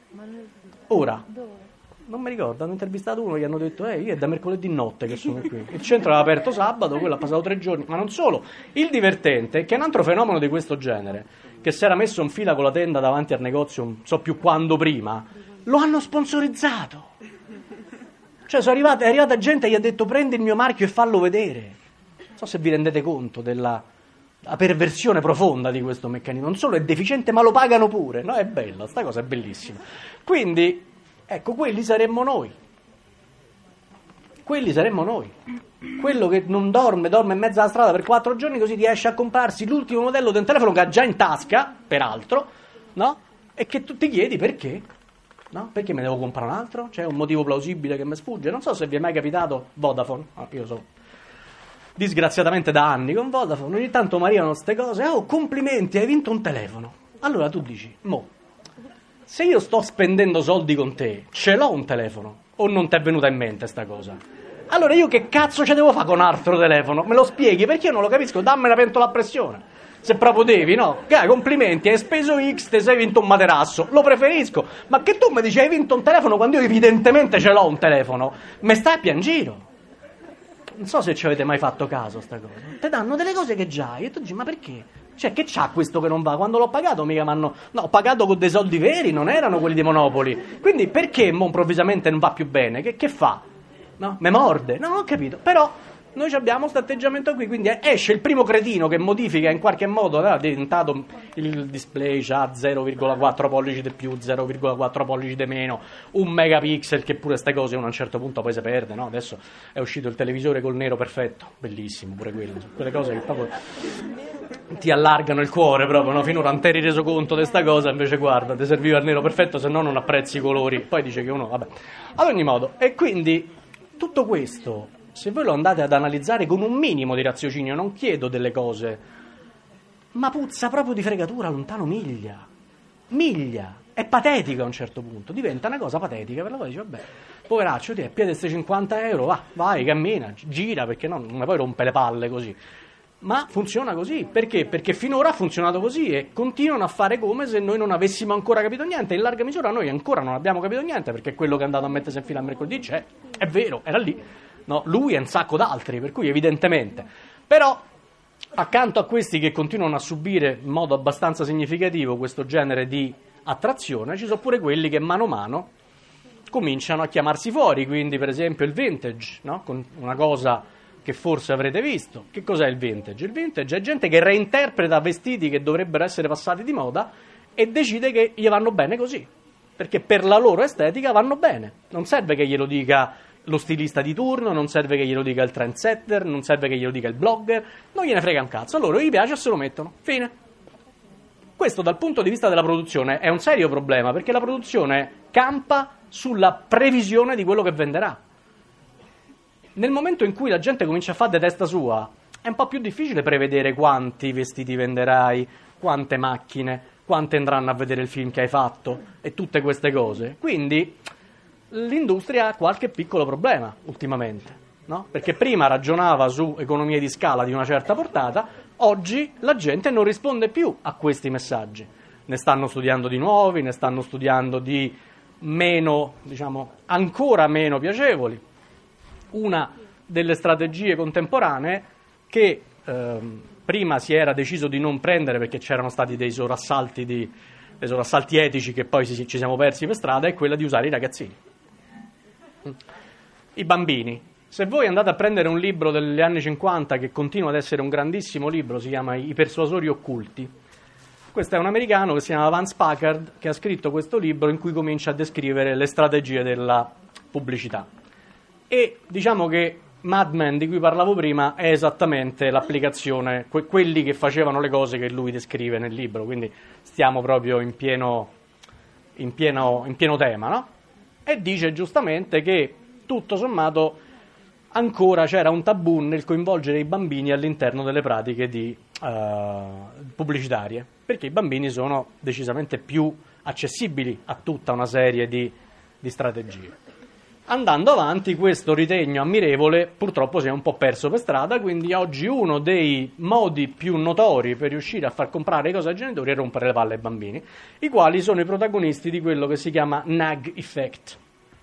Ora, non mi ricordo, hanno intervistato uno, gli hanno detto, eh, io è da mercoledì notte che sono qui, il centro aveva aperto sabato, quello ha passato tre giorni, ma non solo. Il divertente è che un altro fenomeno di questo genere, che si era messo in fila con la tenda davanti al negozio, non so più quando prima, lo hanno sponsorizzato. Cioè sono arrivate, è arrivata gente e gli ha detto prendi il mio marchio e fallo vedere. Non so se vi rendete conto della la perversione profonda di questo meccanismo. Non solo è deficiente ma lo pagano pure. No, è bella, sta cosa è bellissima. Quindi, ecco, quelli saremmo noi. Quelli saremmo noi. Quello che non dorme, dorme in mezzo alla strada per quattro giorni così riesce a comprarsi l'ultimo modello di un telefono che ha già in tasca, peraltro, no? E che tu ti chiedi perché. No? Perché me ne devo comprare un altro? C'è un motivo plausibile che mi sfugge? Non so se vi è mai capitato Vodafone, ah, io so disgraziatamente da anni con Vodafone, ogni tanto mi arrivano queste cose, oh complimenti hai vinto un telefono. Allora tu dici, mo, se io sto spendendo soldi con te, ce l'ho un telefono o non ti è venuta in mente sta cosa? Allora io che cazzo ce devo fare con un altro telefono? Me lo spieghi? Perché io non lo capisco, dammi una pentola a pressione. Se proprio devi, no? Dai, complimenti, hai speso X, ti sei vinto un materasso, lo preferisco. Ma che tu mi dici hai vinto un telefono quando io evidentemente ce l'ho un telefono? Me stai a piangiro. Non so se ci avete mai fatto caso sta cosa. Ti danno delle cose che già hai e tu dici ma perché? Cioè che c'ha questo che non va? Quando l'ho pagato mica m'hanno... No, ho pagato con dei soldi veri, non erano quelli di Monopoli. Quindi perché mo improvvisamente non va più bene? Che, che fa? No? Me morde? No, non ho capito. Però noi abbiamo questo atteggiamento qui, quindi esce il primo cretino che modifica in qualche modo, è diventato il display ha zero virgola quattro pollici di più, zero virgola quattro pollici di meno, un megapixel, che pure queste cose uno a un certo punto poi si perde, no? Adesso è uscito il televisore col nero perfetto, bellissimo pure quello, quelle cose che proprio ti allargano il cuore proprio, no? Finora non ti eri reso conto di questa cosa, invece guarda, ti serviva il nero perfetto, se no non apprezzi i colori, poi dice che uno, vabbè. Ad ogni modo, e quindi tutto questo, se voi lo andate ad analizzare con un minimo di raziocinio, non chiedo delle cose, ma puzza proprio di fregatura lontano miglia, miglia, è patetica a un certo punto, diventa una cosa patetica, per la quale dici, vabbè, poveraccio, ti è piede questi cinquanta euro, va, vai, cammina, gira, perché no, non poi rompe le palle così. Ma funziona così, perché? Perché finora ha funzionato così e continuano a fare come se noi non avessimo ancora capito niente. In larga misura noi ancora non abbiamo capito niente, perché quello che è andato a mettersi in fila a mercoledì c'è, è vero, era lì, no? Lui e un sacco d'altri, per cui evidentemente. Però accanto a questi che continuano a subire in modo abbastanza significativo questo genere di attrazione, ci sono pure quelli che mano a mano cominciano a chiamarsi fuori, quindi per esempio il vintage, no? Con una cosa che forse avrete visto. Che cos'è il vintage? Il vintage è gente che reinterpreta vestiti che dovrebbero essere passati di moda e decide che gli vanno bene così, perché per la loro estetica vanno bene. Non serve che glielo dica lo stilista di turno, non serve che glielo dica il trendsetter, non serve che glielo dica il blogger, non gliene frega un cazzo, a loro gli piace e se lo mettono, fine. Questo dal punto di vista della produzione è un serio problema, perché la produzione campa sulla previsione di quello che venderà. Nel momento in cui la gente comincia a fare di testa sua, è un po' più difficile prevedere quanti vestiti venderai, quante macchine, quante andranno a vedere il film che hai fatto e tutte queste cose. Quindi l'industria ha qualche piccolo problema ultimamente, no? Perché prima ragionava su economie di scala di una certa portata, oggi la gente non risponde più a questi messaggi. Ne stanno studiando di nuovi, ne stanno studiando di meno, diciamo, ancora meno piacevoli. Una delle strategie contemporanee che ehm, prima si era deciso di non prendere perché c'erano stati dei soprassalti, di, dei soprassalti etici che poi si, ci siamo persi per strada, è quella di usare i ragazzini, i bambini. Se voi andate a prendere un libro degli anni cinquanta che continua ad essere un grandissimo libro, si chiama I persuasori occulti. Questo è un americano che si chiama Vance Packard, che ha scritto questo libro in cui comincia a descrivere le strategie della pubblicità. E diciamo che Mad Men, di cui parlavo prima, è esattamente l'applicazione, que- quelli che facevano le cose che lui descrive nel libro, quindi stiamo proprio in pieno, in pieno, in pieno tema, no? E dice giustamente che tutto sommato ancora c'era un tabù nel coinvolgere i bambini all'interno delle pratiche di, uh, pubblicitarie, perché i bambini sono decisamente più accessibili a tutta una serie di, di strategie. Andando avanti, questo ritegno ammirevole purtroppo si è un po' perso per strada, quindi oggi uno dei modi più notori per riuscire a far comprare cose ai genitori è rompere le palle ai bambini, i quali sono i protagonisti di quello che si chiama nag effect.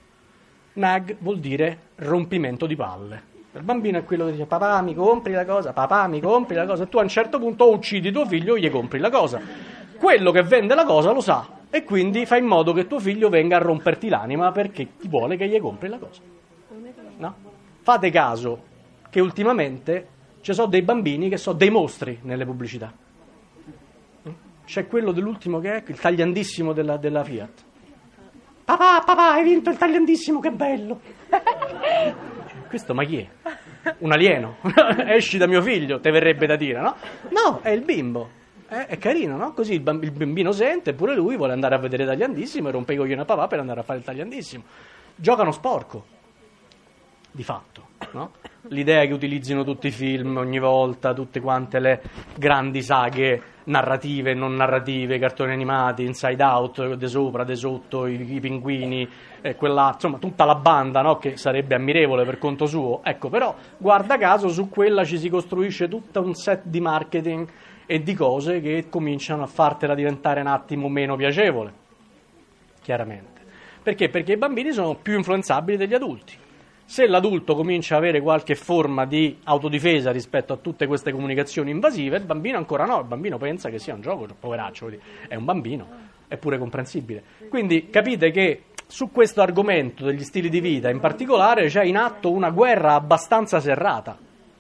Nag vuol dire rompimento di palle. Il bambino è quello che dice papà mi compri la cosa, papà mi compri la cosa, e tu a un certo punto uccidi tuo figlio e gli compri la cosa. Quello che vende la cosa lo sa, e quindi fai in modo che tuo figlio venga a romperti l'anima perché ti vuole che gli compri la cosa. No? Fate caso che ultimamente ci sono dei bambini che sono dei mostri nelle pubblicità. C'è quello dell'ultimo che è il tagliandissimo della, della Fiat. Papà, papà, hai vinto il tagliandissimo, che bello! Questo ma chi è? Un alieno? Esci da mio figlio, te verrebbe da dire, no? No, è il bimbo. Eh, è carino, no? Così il bambino sente, pure lui vuole andare a vedere Tagliandissimo e rompe i coglioni a papà per andare a fare il Tagliandissimo. Giocano sporco, di fatto, no? L'idea è che utilizzino tutti i film ogni volta, tutte quante le grandi saghe narrative, non narrative, cartoni animati, Inside Out, de sopra, de sotto, i, i pinguini, eh, quella, insomma tutta la banda, no? Che sarebbe ammirevole per conto suo. Ecco, però guarda caso su quella ci si costruisce tutto un set di marketing e di cose che cominciano a fartela diventare un attimo meno piacevole, chiaramente. Perché? Perché i bambini sono più influenzabili degli adulti. Se l'adulto comincia a avere qualche forma di autodifesa rispetto a tutte queste comunicazioni invasive, il bambino ancora no, il bambino pensa che sia un gioco, poveraccio, è un bambino, è pure comprensibile. Quindi capite che su questo argomento degli stili di vita in particolare c'è in atto una guerra abbastanza serrata,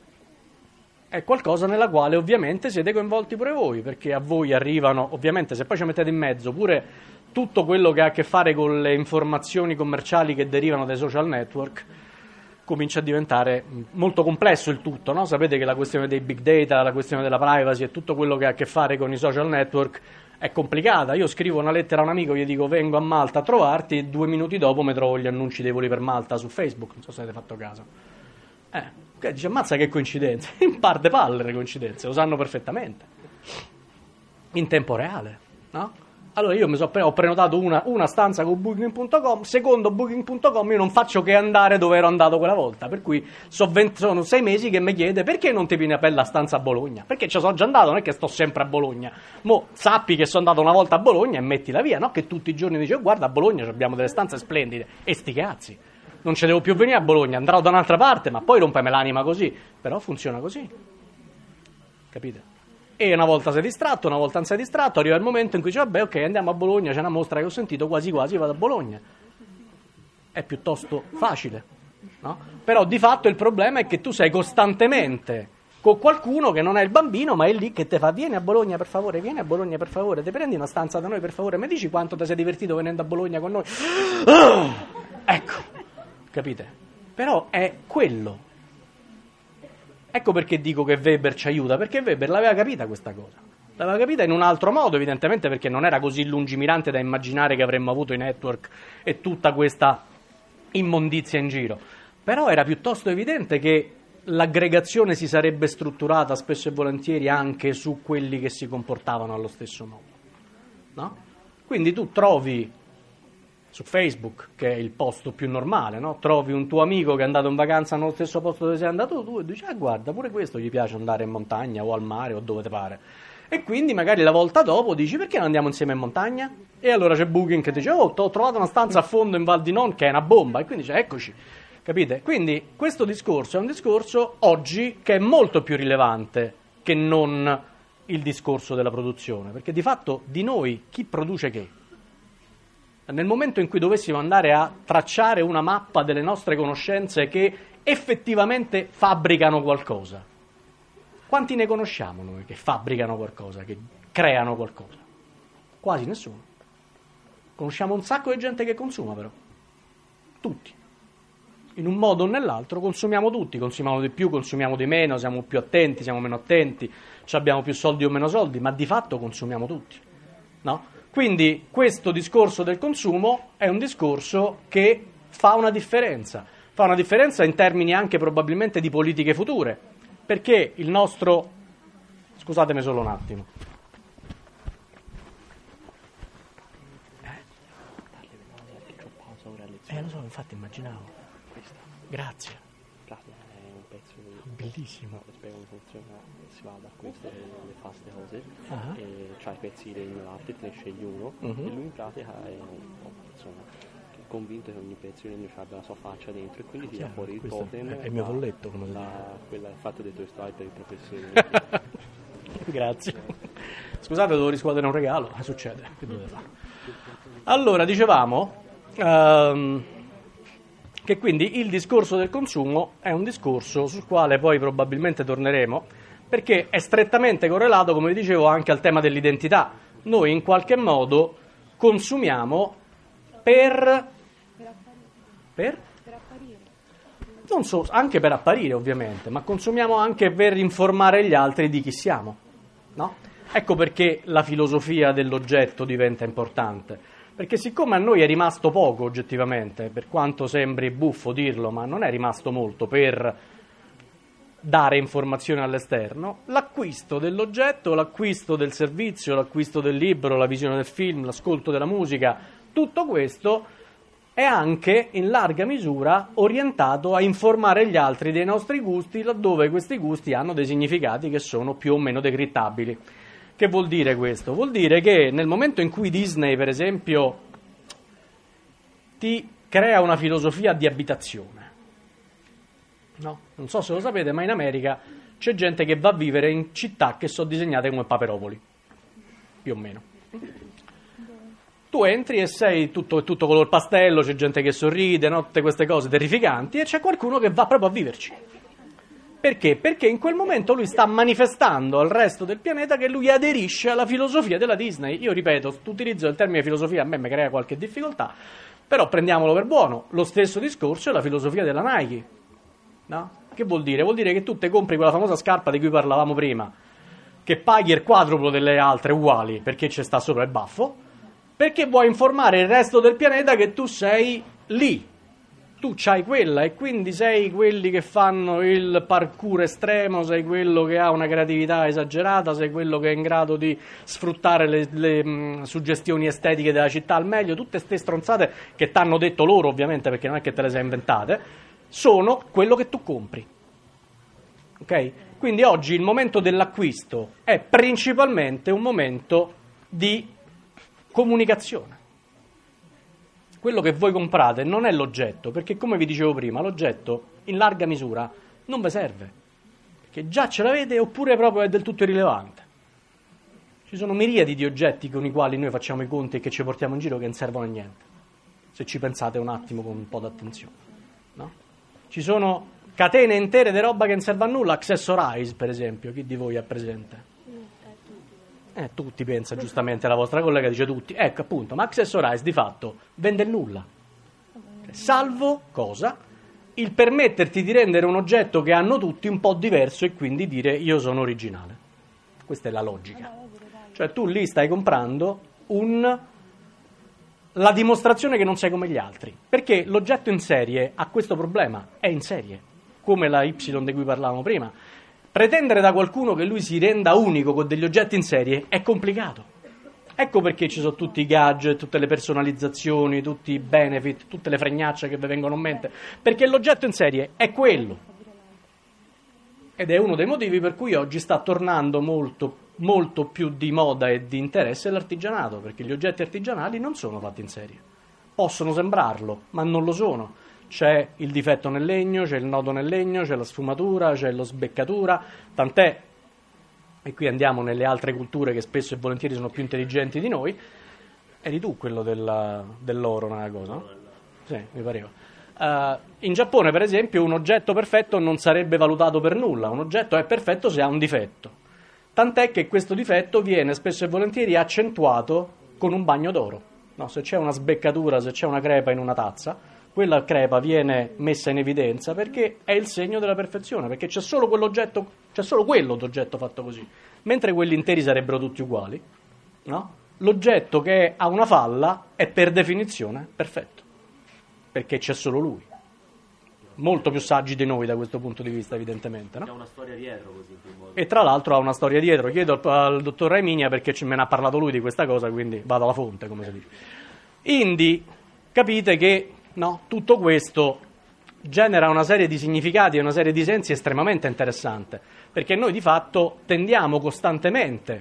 è qualcosa nella quale ovviamente siete coinvolti pure voi, perché a voi arrivano, ovviamente se poi ci mettete in mezzo pure tutto quello che ha a che fare con le informazioni commerciali che derivano dai social network, comincia a diventare molto complesso il tutto, no? Sapete che la questione dei big data, la questione della privacy e tutto quello che ha a che fare con i social network è complicata. Io scrivo una lettera a un amico, gli dico vengo a Malta a trovarti e due minuti dopo mi trovo gli annunci dei voli per Malta su Facebook, non so se avete fatto caso. Eh, che dice ammazza che coincidenze, in parte palle le coincidenze, lo sanno perfettamente, in tempo reale, no? Allora io mi so, ho prenotato una, una stanza con booking punto com, secondo booking punto com io non faccio che andare dove ero andato quella volta, per cui so venti, sono sei mesi che mi chiede perché non ti vieni a prendere la stanza a Bologna, perché ci sono già andato, non è che sto sempre a Bologna, mo sappi che sono andato una volta a Bologna e mettila via, no? Che tutti i giorni dice oh, guarda a Bologna abbiamo delle stanze splendide, e sti cazzi, non ci devo più venire a Bologna, andrò da un'altra parte, ma poi rompeme l'anima così, però funziona così, capite? E una volta sei distratto, una volta non sei distratto, arriva il momento in cui dici vabbè ok andiamo a Bologna, c'è una mostra che ho sentito, quasi quasi vado a Bologna. È piuttosto facile, no? Però di fatto il problema è che tu sei costantemente con qualcuno che non è il bambino ma è lì che ti fa vieni a Bologna per favore, vieni a Bologna per favore, ti prendi una stanza da noi per favore, mi dici quanto ti sei divertito venendo a Bologna con noi? Oh! Ecco, capite? Però è quello. Ecco perché dico che Weber ci aiuta, perché Weber l'aveva capita questa cosa. L'aveva capita in un altro modo, evidentemente, perché non era così lungimirante da immaginare che avremmo avuto i network e tutta questa immondizia in giro. Però era piuttosto evidente che l'aggregazione si sarebbe strutturata spesso e volentieri anche su quelli che si comportavano allo stesso modo, no? Quindi tu trovi su Facebook, che è il posto più normale, no? Trovi un tuo amico che è andato in vacanza nello stesso posto dove sei andato tu e dici, ah guarda, pure questo gli piace andare in montagna o al mare o dove ti pare. E quindi magari la volta dopo dici, perché non andiamo insieme in montagna? E allora c'è Booking che dice, oh, ho trovato una stanza a fondo in Val di Non che è una bomba, e quindi dice, eccoci, capite? Quindi questo discorso è un discorso oggi che è molto più rilevante che non il discorso della produzione, perché di fatto di noi chi produce che? Nel momento in cui dovessimo andare a tracciare una mappa delle nostre conoscenze che effettivamente fabbricano qualcosa, quanti ne conosciamo noi che fabbricano qualcosa, che creano qualcosa? Quasi nessuno. Conosciamo un sacco di gente che consuma però, tutti. In un modo o nell'altro consumiamo tutti, consumiamo di più, consumiamo di meno, siamo più attenti, siamo meno attenti, abbiamo più soldi o meno soldi, ma di fatto consumiamo tutti, no? Quindi questo discorso del consumo è un discorso che fa una differenza, fa una differenza in termini anche probabilmente di politiche future, perché il nostro... Scusatemi solo un attimo. Eh, lo so, infatti immaginavo. Grazie. È un pezzo bellissimo. Per spiegare come funziona, si va da queste le fa queste cose, Ah. e c'hai i pezzi di legno latte, te ne scegli uno, Mhm. e lui in pratica è un, insomma, convinto che ogni pezzo di legno abbia la sua faccia dentro, e quindi tira Chiaro, fuori il questo totem, è il mio la- folletto, come si la- quella, il fatto dei tuoi style per il professore. Grazie. Scusate, devo riscuotere un regalo. Eh, succede. Che dovete fare? Allora, dicevamo ehm, che quindi il discorso del consumo è un discorso sul quale poi probabilmente torneremo, perché è strettamente correlato, come vi dicevo, anche al tema dell'identità. Noi in qualche modo consumiamo per... per? Non so, anche per apparire ovviamente, ma consumiamo anche per informare gli altri di chi siamo, no? Ecco perché la filosofia dell'oggetto diventa importante, perché siccome a noi è rimasto poco oggettivamente, per quanto sembri buffo dirlo, ma non è rimasto molto per dare informazioni all'esterno, l'acquisto dell'oggetto, l'acquisto del servizio, l'acquisto del libro, la visione del film, l'ascolto della musica, tutto questo è anche in larga misura orientato a informare gli altri dei nostri gusti, laddove questi gusti hanno dei significati che sono più o meno decrittabili. Che vuol dire questo? Vuol dire che nel momento in cui Disney, per esempio, ti crea una filosofia di abitazione, no? Non so se lo sapete, ma in America c'è gente che va a vivere in città che sono disegnate come paperopoli, più o meno. Tu entri e sei tutto, tutto color pastello, c'è gente che sorride, no? Tutte queste cose terrificanti, e c'è qualcuno che va proprio a viverci. Perché? Perché in quel momento lui sta manifestando al resto del pianeta che lui aderisce alla filosofia della Disney. Io ripeto, utilizzo il termine filosofia, a me mi crea qualche difficoltà, però prendiamolo per buono. Lo stesso discorso è la filosofia della Nike. No? Che vuol dire? Vuol dire che tu te compri quella famosa scarpa di cui parlavamo prima, che paghi il quadruplo delle altre uguali perché ci sta sopra il baffo, perché vuoi informare il resto del pianeta che tu sei lì. Tu c'hai quella e quindi sei quelli che fanno il parkour estremo, sei quello che ha una creatività esagerata, sei quello che è in grado di sfruttare le, le mh, suggestioni estetiche della città al meglio, tutte ste stronzate che t'hanno detto loro ovviamente, perché non è che te le sei inventate, sono quello che tu compri. Ok? Quindi oggi il momento dell'acquisto è principalmente un momento di comunicazione. Quello che voi comprate non è l'oggetto, perché come vi dicevo prima, l'oggetto in larga misura non vi serve, perché già ce l'avete oppure proprio è del tutto irrilevante. Ci sono miriadi di oggetti con i quali noi facciamo i conti e che ci portiamo in giro che non servono a niente, se ci pensate un attimo con un po' d'attenzione. No? Ci sono catene intere di roba che non serve a nulla, Accessorize per esempio, chi di voi è presente? Eh, tutti pensa giustamente, la vostra collega dice tutti, ecco appunto, ma Accessorize di fatto vende nulla, salvo cosa? Il permetterti di rendere un oggetto che hanno tutti un po' diverso e quindi dire io sono originale. Questa è la logica, cioè tu lì stai comprando un... la dimostrazione che non sei come gli altri, perché l'oggetto in serie ha questo problema, è in serie, come la Y di cui parlavamo prima. Pretendere da qualcuno che lui si renda unico con degli oggetti in serie è complicato. Ecco perché ci sono tutti i gadget, tutte le personalizzazioni, tutti i benefit, tutte le fregnacce che vi vengono in mente, perché l'oggetto in serie è quello. Ed è uno dei motivi per cui oggi sta tornando molto, molto più di moda e di interesse l'artigianato, perché gli oggetti artigianali non sono fatti in serie. Possono sembrarlo, ma non lo sono. C'è il difetto nel legno, c'è il nodo nel legno, c'è la sfumatura, c'è la sbeccatura, tant'è, e qui andiamo nelle altre culture che spesso e volentieri sono più intelligenti di noi. Eri tu quello della, dell'oro nella cosa? No? Sì, mi pareva. Uh, in Giappone, per esempio, un oggetto perfetto non sarebbe valutato per nulla, un oggetto è perfetto se ha un difetto, tant'è che questo difetto viene spesso e volentieri accentuato con un bagno d'oro. No, se c'è una sbeccatura, se c'è una crepa in una tazza, quella crepa viene messa in evidenza perché è il segno della perfezione, perché c'è solo quell'oggetto, c'è solo quello d'oggetto fatto così, mentre quelli interi sarebbero tutti uguali, no? L'oggetto che ha una falla è per definizione perfetto, perché c'è solo lui. Molto più saggi di noi da questo punto di vista, evidentemente, no? C'è una storia dietro così. E tra l'altro ha una storia dietro. Chiedo al, al dottor Raiminia perché me ne ha parlato lui di questa cosa, quindi vado alla fonte, come si dice. Indi capite che no, tutto questo genera una serie di significati e una serie di sensi estremamente interessante, perché noi di fatto tendiamo costantemente,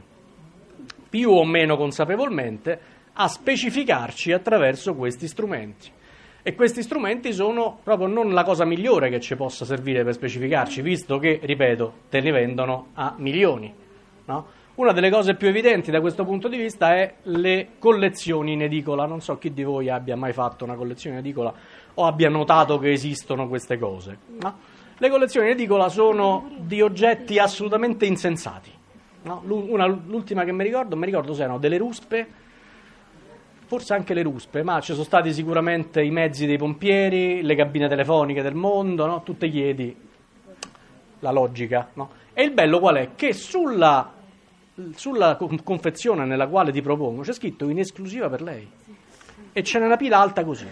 più o meno consapevolmente, a specificarci attraverso questi strumenti. E questi strumenti sono proprio non la cosa migliore che ci possa servire per specificarci, visto che, ripeto, te ne vendono a milioni, no? Una delle cose più evidenti da questo punto di vista è le collezioni in edicola. Non so chi di voi abbia mai fatto una collezione in edicola o abbia notato che esistono queste cose, no? Le collezioni in edicola sono di oggetti assolutamente insensati, no? Una, l'ultima che mi ricordo, mi ricordo se erano delle ruspe, forse anche le ruspe, ma ci sono stati sicuramente i mezzi dei pompieri, le cabine telefoniche del mondo, no? Tu te chiedi la logica, no? E il bello qual è? Che sulla, sulla confezione nella quale ti propongo c'è scritto in esclusiva per lei e ce n'è una pila alta così.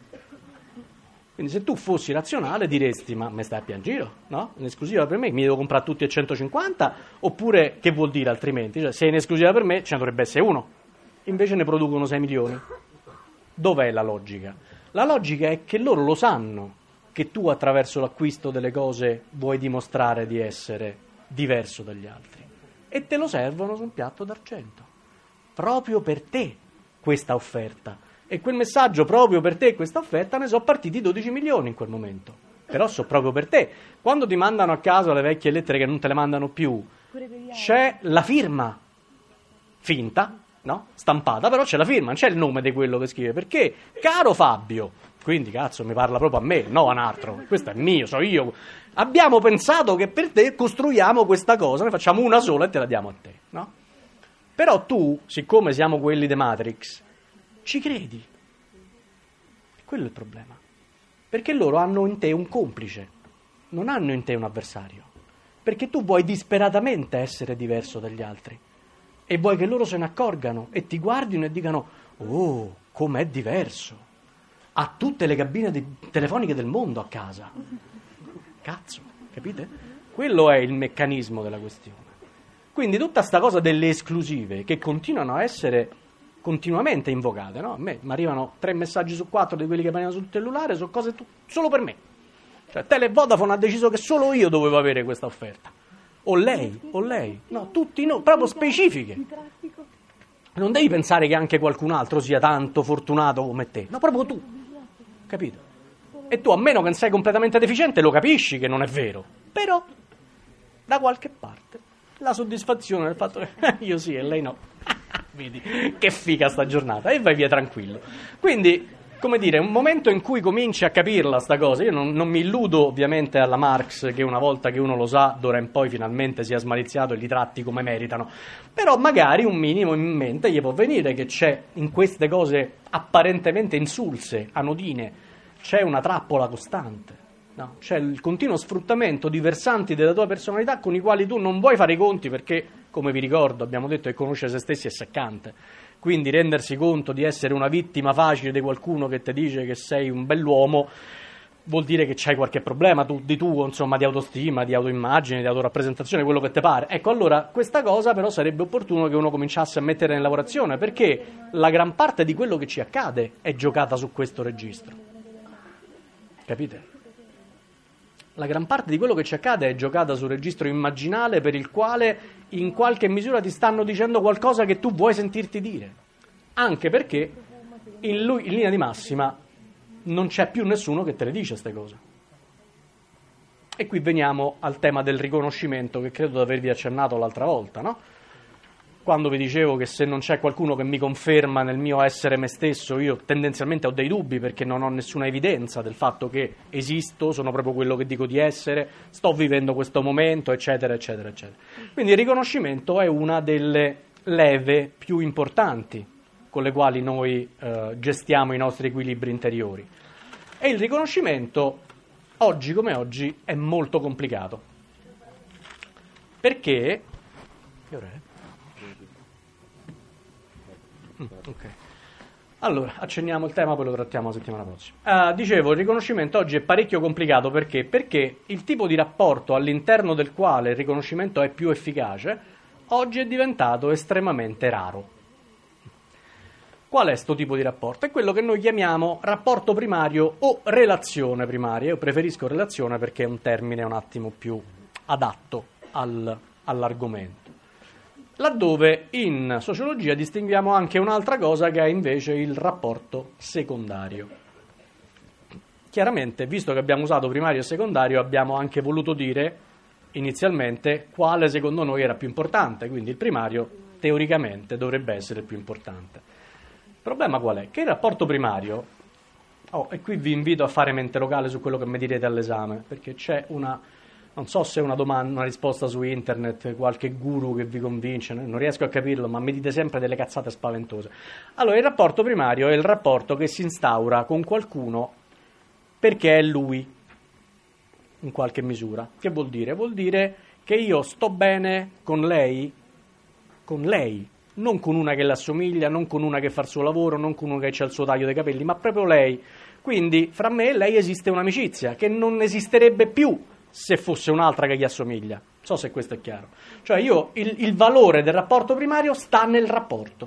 Quindi se tu fossi razionale diresti ma me stai a piangere, no? In esclusiva per me, mi devo comprare tutti e centocinquanta, oppure che vuol dire altrimenti? Cioè, se è in esclusiva per me ce ne dovrebbe essere uno. Invece ne producono sei milioni. Dov'è la logica? La logica è che loro lo sanno che tu attraverso l'acquisto delle cose vuoi dimostrare di essere diverso dagli altri e te lo servono su un piatto d'argento proprio per te questa offerta, e quel messaggio proprio per te questa offerta ne sono partiti dodici milioni in quel momento, però so proprio per te. Quando ti mandano a casa le vecchie lettere che non te le mandano più c'è la firma finta, no? Stampata, però c'è la firma, non c'è il nome di quello che scrive, perché caro Fabio, Quindi, cazzo, mi parla proprio a me, no a un altro. Questo è mio, so io. Abbiamo pensato che per te costruiamo questa cosa, ne facciamo una sola e te la diamo a te, no? Però tu, siccome siamo quelli di Matrix, ci credi. Quello è il problema. Perché loro hanno in te un complice, non hanno in te un avversario. Perché tu vuoi disperatamente essere diverso dagli altri. E vuoi che loro se ne accorgano e ti guardino e dicano: oh, com'è diverso. Ha tutte le cabine di- telefoniche del mondo a casa. Cazzo, capite? Quello è il meccanismo della questione. Quindi tutta sta cosa delle esclusive che continuano a essere continuamente invocate, no? A me mi arrivano tre messaggi su quattro di quelli che vengono sul cellulare, sono cose tu- solo per me. Cioè Tele Vodafone ha deciso che solo io dovevo avere questa offerta. O lei, o lei. No, tutti no, proprio specifiche. Non devi pensare che anche qualcun altro sia tanto fortunato come te. No, proprio tu. Capito? E tu, a meno che non sei completamente deficiente, lo capisci che non è vero. Però, da qualche parte, la soddisfazione del fatto che io sì e lei no. Vedi, che figa sta giornata. E vai via tranquillo. Quindi, come dire, un momento in cui cominci a capirla sta cosa. Io non, non mi illudo ovviamente alla Marx che una volta che uno lo sa, d'ora in poi finalmente sia smaliziato e li tratti come meritano. Però magari un minimo in mente gli può venire che c'è in queste cose apparentemente insulse, anodine, c'è una trappola costante. No? C'è il continuo sfruttamento di versanti della tua personalità con i quali tu non vuoi fare i conti perché, come vi ricordo, abbiamo detto che conoscere se stessi è seccante. Quindi rendersi conto di essere una vittima facile di qualcuno che ti dice che sei un bell'uomo vuol dire che c'hai qualche problema tu, di tuo, insomma, di autostima, di autoimmagine, di autorappresentazione, quello che ti pare. Ecco, allora, questa cosa però sarebbe opportuno che uno cominciasse a mettere in lavorazione, perché la gran parte di quello che ci accade è giocata su questo registro. Capite? La gran parte di quello che ci accade è giocata sul registro immaginale per il quale in qualche misura ti stanno dicendo qualcosa che tu vuoi sentirti dire. Anche perché in, lui, in linea di massima non c'è più nessuno che te le dice queste cose. E qui veniamo al tema del riconoscimento che credo di avervi accennato l'altra volta, no? Quando vi dicevo che se non c'è qualcuno che mi conferma nel mio essere me stesso, io tendenzialmente ho dei dubbi perché non ho nessuna evidenza del fatto che esisto, sono proprio quello che dico di essere, sto vivendo questo momento, eccetera, eccetera, eccetera. Quindi il riconoscimento è una delle leve più importanti con le quali noi eh, gestiamo i nostri equilibri interiori. E il riconoscimento, oggi come oggi, è molto complicato. Perché... Che ora è? Mm, ok. Allora, accenniamo il tema, poi lo trattiamo la settimana prossima. Uh, dicevo, il riconoscimento oggi è parecchio complicato perché? Perché il tipo di rapporto all'interno del quale il riconoscimento è più efficace oggi è diventato estremamente raro. Qual è sto tipo di rapporto? È quello che noi chiamiamo rapporto primario o relazione primaria. Io preferisco relazione perché è un termine un attimo più adatto al, all'argomento. Laddove in sociologia distinguiamo anche un'altra cosa che è invece il rapporto secondario. Chiaramente, visto che abbiamo usato primario e secondario, abbiamo anche voluto dire inizialmente quale secondo noi era più importante, quindi il primario teoricamente dovrebbe essere il più importante. Il problema qual è? Che il rapporto primario, oh, e qui vi invito a fare mente locale su quello che mi direte all'esame, perché c'è una... Non so se è una domanda, una risposta su internet, qualche guru che vi convince, non riesco a capirlo, ma mi dite sempre delle cazzate spaventose. Allora, il rapporto primario è il rapporto che si instaura con qualcuno perché è lui, in qualche misura. Che vuol dire? Vuol dire che io sto bene con lei, con lei, non con una che le assomiglia, non con una che fa il suo lavoro, non con una che ha il suo taglio dei capelli, ma proprio lei. Quindi, fra me e lei esiste un'amicizia che non esisterebbe più se fosse un'altra che gli assomiglia. Non so se questo è chiaro. Cioè io, il, il valore del rapporto primario sta nel rapporto.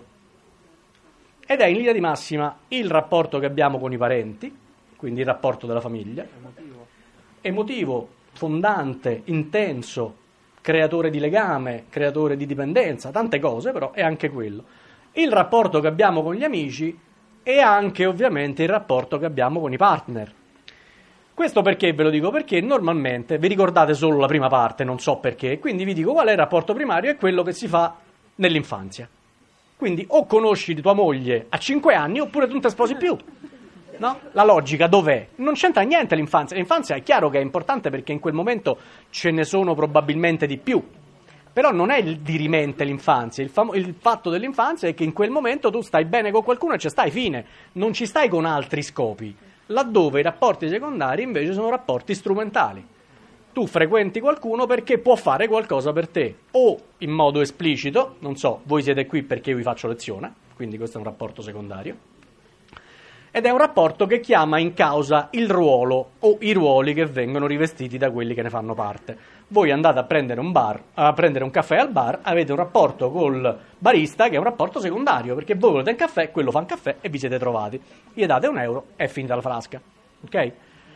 Ed è in linea di massima il rapporto che abbiamo con i parenti, quindi il rapporto della famiglia. Emotivo. Emotivo, fondante, intenso, creatore di legame, creatore di dipendenza, tante cose, però è anche quello. Il rapporto che abbiamo con gli amici e anche ovviamente il rapporto che abbiamo con i partner. Questo perché ve lo dico? Perché normalmente vi ricordate solo la prima parte, non so perché, quindi vi dico qual è il rapporto primario, è quello che si fa nell'infanzia. Quindi o conosci tua moglie a cinque anni oppure tu non ti sposi più. No? La logica dov'è? Non c'entra niente l'infanzia. L'infanzia è chiaro che è importante perché in quel momento ce ne sono probabilmente di più. Però non è il dirimente l'infanzia, il, fam- il fatto dell'infanzia è che in quel momento tu stai bene con qualcuno e ci stai, fine, non ci stai con altri scopi, laddove i rapporti secondari invece sono rapporti strumentali. Tu frequenti qualcuno perché può fare qualcosa per te, o in modo esplicito, non so, voi siete qui perché io vi faccio lezione, quindi questo è un rapporto secondario, ed è un rapporto che chiama in causa il ruolo o i ruoli che vengono rivestiti da quelli che ne fanno parte. Voi andate a prendere un bar, a prendere un caffè al bar, avete un rapporto col barista che è un rapporto secondario, perché voi volete un caffè, quello fa un caffè e vi siete trovati. Gli date un euro e è finita la frasca. Ok?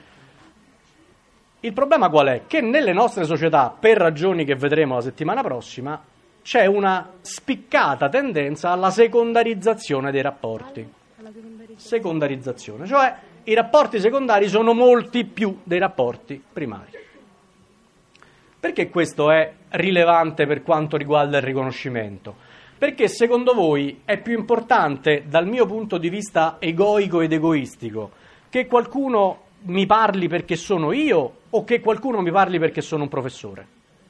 Il problema qual è? Che nelle nostre società, per ragioni che vedremo la settimana prossima, c'è una spiccata tendenza alla secondarizzazione dei rapporti. Secondarizzazione, cioè i rapporti secondari sono molti più dei rapporti primari. Perché questo è rilevante per quanto riguarda il riconoscimento? Perché secondo voi è più importante, dal mio punto di vista egoico ed egoistico, che qualcuno mi parli perché sono io o che qualcuno mi parli perché sono un professore?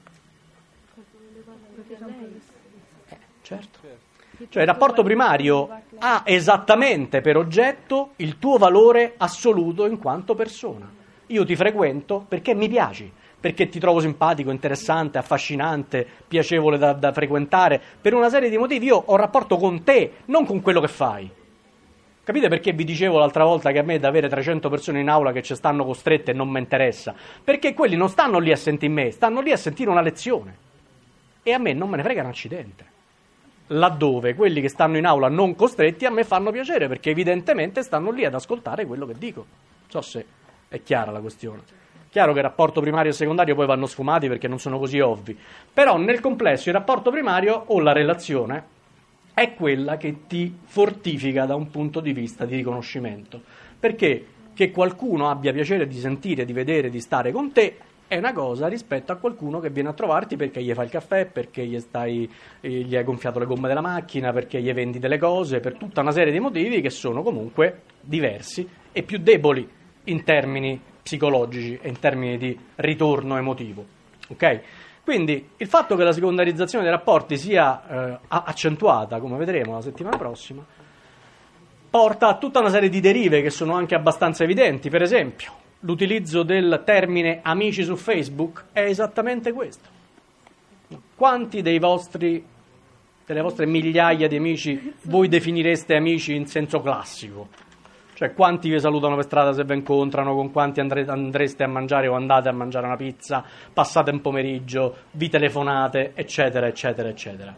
Eh, certo. Cioè il rapporto primario ha esattamente per oggetto il tuo valore assoluto in quanto persona. Io ti frequento perché mi piaci, perché ti trovo simpatico, interessante, affascinante, piacevole da, da frequentare, per una serie di motivi. Io ho un rapporto con te, non con quello che fai. Capite perché vi dicevo l'altra volta che a me da avere trecento persone in aula che ci stanno costrette non mi interessa? Perché quelli non stanno lì a sentire me, stanno lì a sentire una lezione. E a me non me ne frega un accidente. Laddove quelli che stanno in aula non costretti a me fanno piacere, perché evidentemente stanno lì ad ascoltare quello che dico. Non so se è chiara la questione. Chiaro che il rapporto primario e secondario poi vanno sfumati perché non sono così ovvi, però nel complesso il rapporto primario o la relazione è quella che ti fortifica da un punto di vista di riconoscimento, perché che qualcuno abbia piacere di sentire, di vedere, di stare con te è una cosa rispetto a qualcuno che viene a trovarti perché gli fai il caffè, perché gli, stai, eh, gli hai gonfiato le gomme della macchina, perché gli vendi delle cose, per tutta una serie di motivi che sono comunque diversi e più deboli in termini psicologici e in termini di ritorno emotivo. Ok? Quindi il fatto che la secondarizzazione dei rapporti sia eh, accentuata, come vedremo la settimana prossima, porta a tutta una serie di derive che sono anche abbastanza evidenti. Per esempio, l'utilizzo del termine amici su Facebook è esattamente questo. Quanti dei vostri, delle vostre migliaia di amici voi definireste amici in senso classico? Cioè quanti vi salutano per strada se vi incontrano, con quanti andre- andreste a mangiare o andate a mangiare una pizza, passate un pomeriggio, vi telefonate, eccetera, eccetera, eccetera.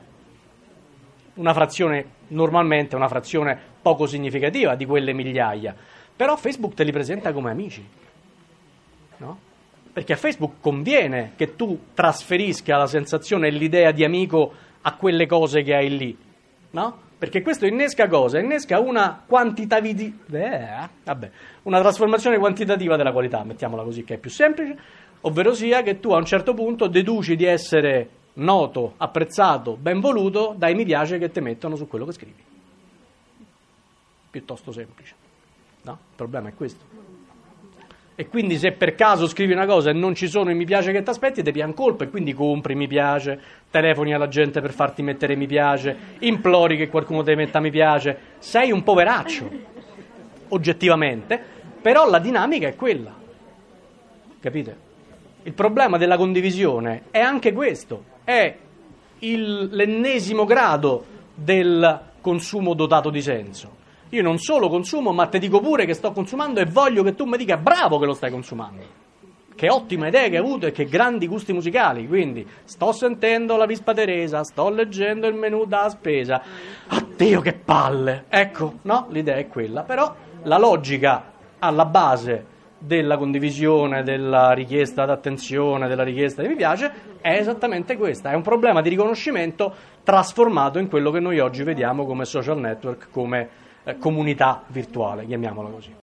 Una frazione, normalmente una frazione poco significativa di quelle migliaia, però Facebook te li presenta come amici, no? Perché a Facebook conviene che tu trasferisca la sensazione e l'idea di amico a quelle cose che hai lì, no? Perché questo innesca cosa? Innesca una quantitativa, eh, vabbè, una trasformazione quantitativa della qualità, mettiamola così che è più semplice, ovvero sia che tu a un certo punto deduci di essere noto, apprezzato, ben voluto dai mi piace che ti mettono su quello che scrivi. Piuttosto semplice, no? Il problema è questo. E quindi se per caso scrivi una cosa e non ci sono i mi piace che ti aspetti, ti pian colpa e quindi compri mi piace, telefoni alla gente per farti mettere mi piace, implori che qualcuno ti metta mi piace, sei un poveraccio, oggettivamente, però la dinamica è quella, capite? Il problema della condivisione è anche questo, è il, l'ennesimo grado del consumo dotato di senso. Io non solo consumo, ma ti dico pure che sto consumando e voglio che tu mi dica bravo che lo stai consumando. Che ottima idea che hai avuto e che grandi gusti musicali. Quindi sto sentendo la Vispa Teresa, sto leggendo il menù da spesa. Addio che palle! Ecco, no? L'idea è quella. Però la logica alla base della condivisione, della richiesta d'attenzione, della richiesta di mi piace, è esattamente questa. È un problema di riconoscimento trasformato in quello che noi oggi vediamo come social network, come comunità virtuale, chiamiamola così.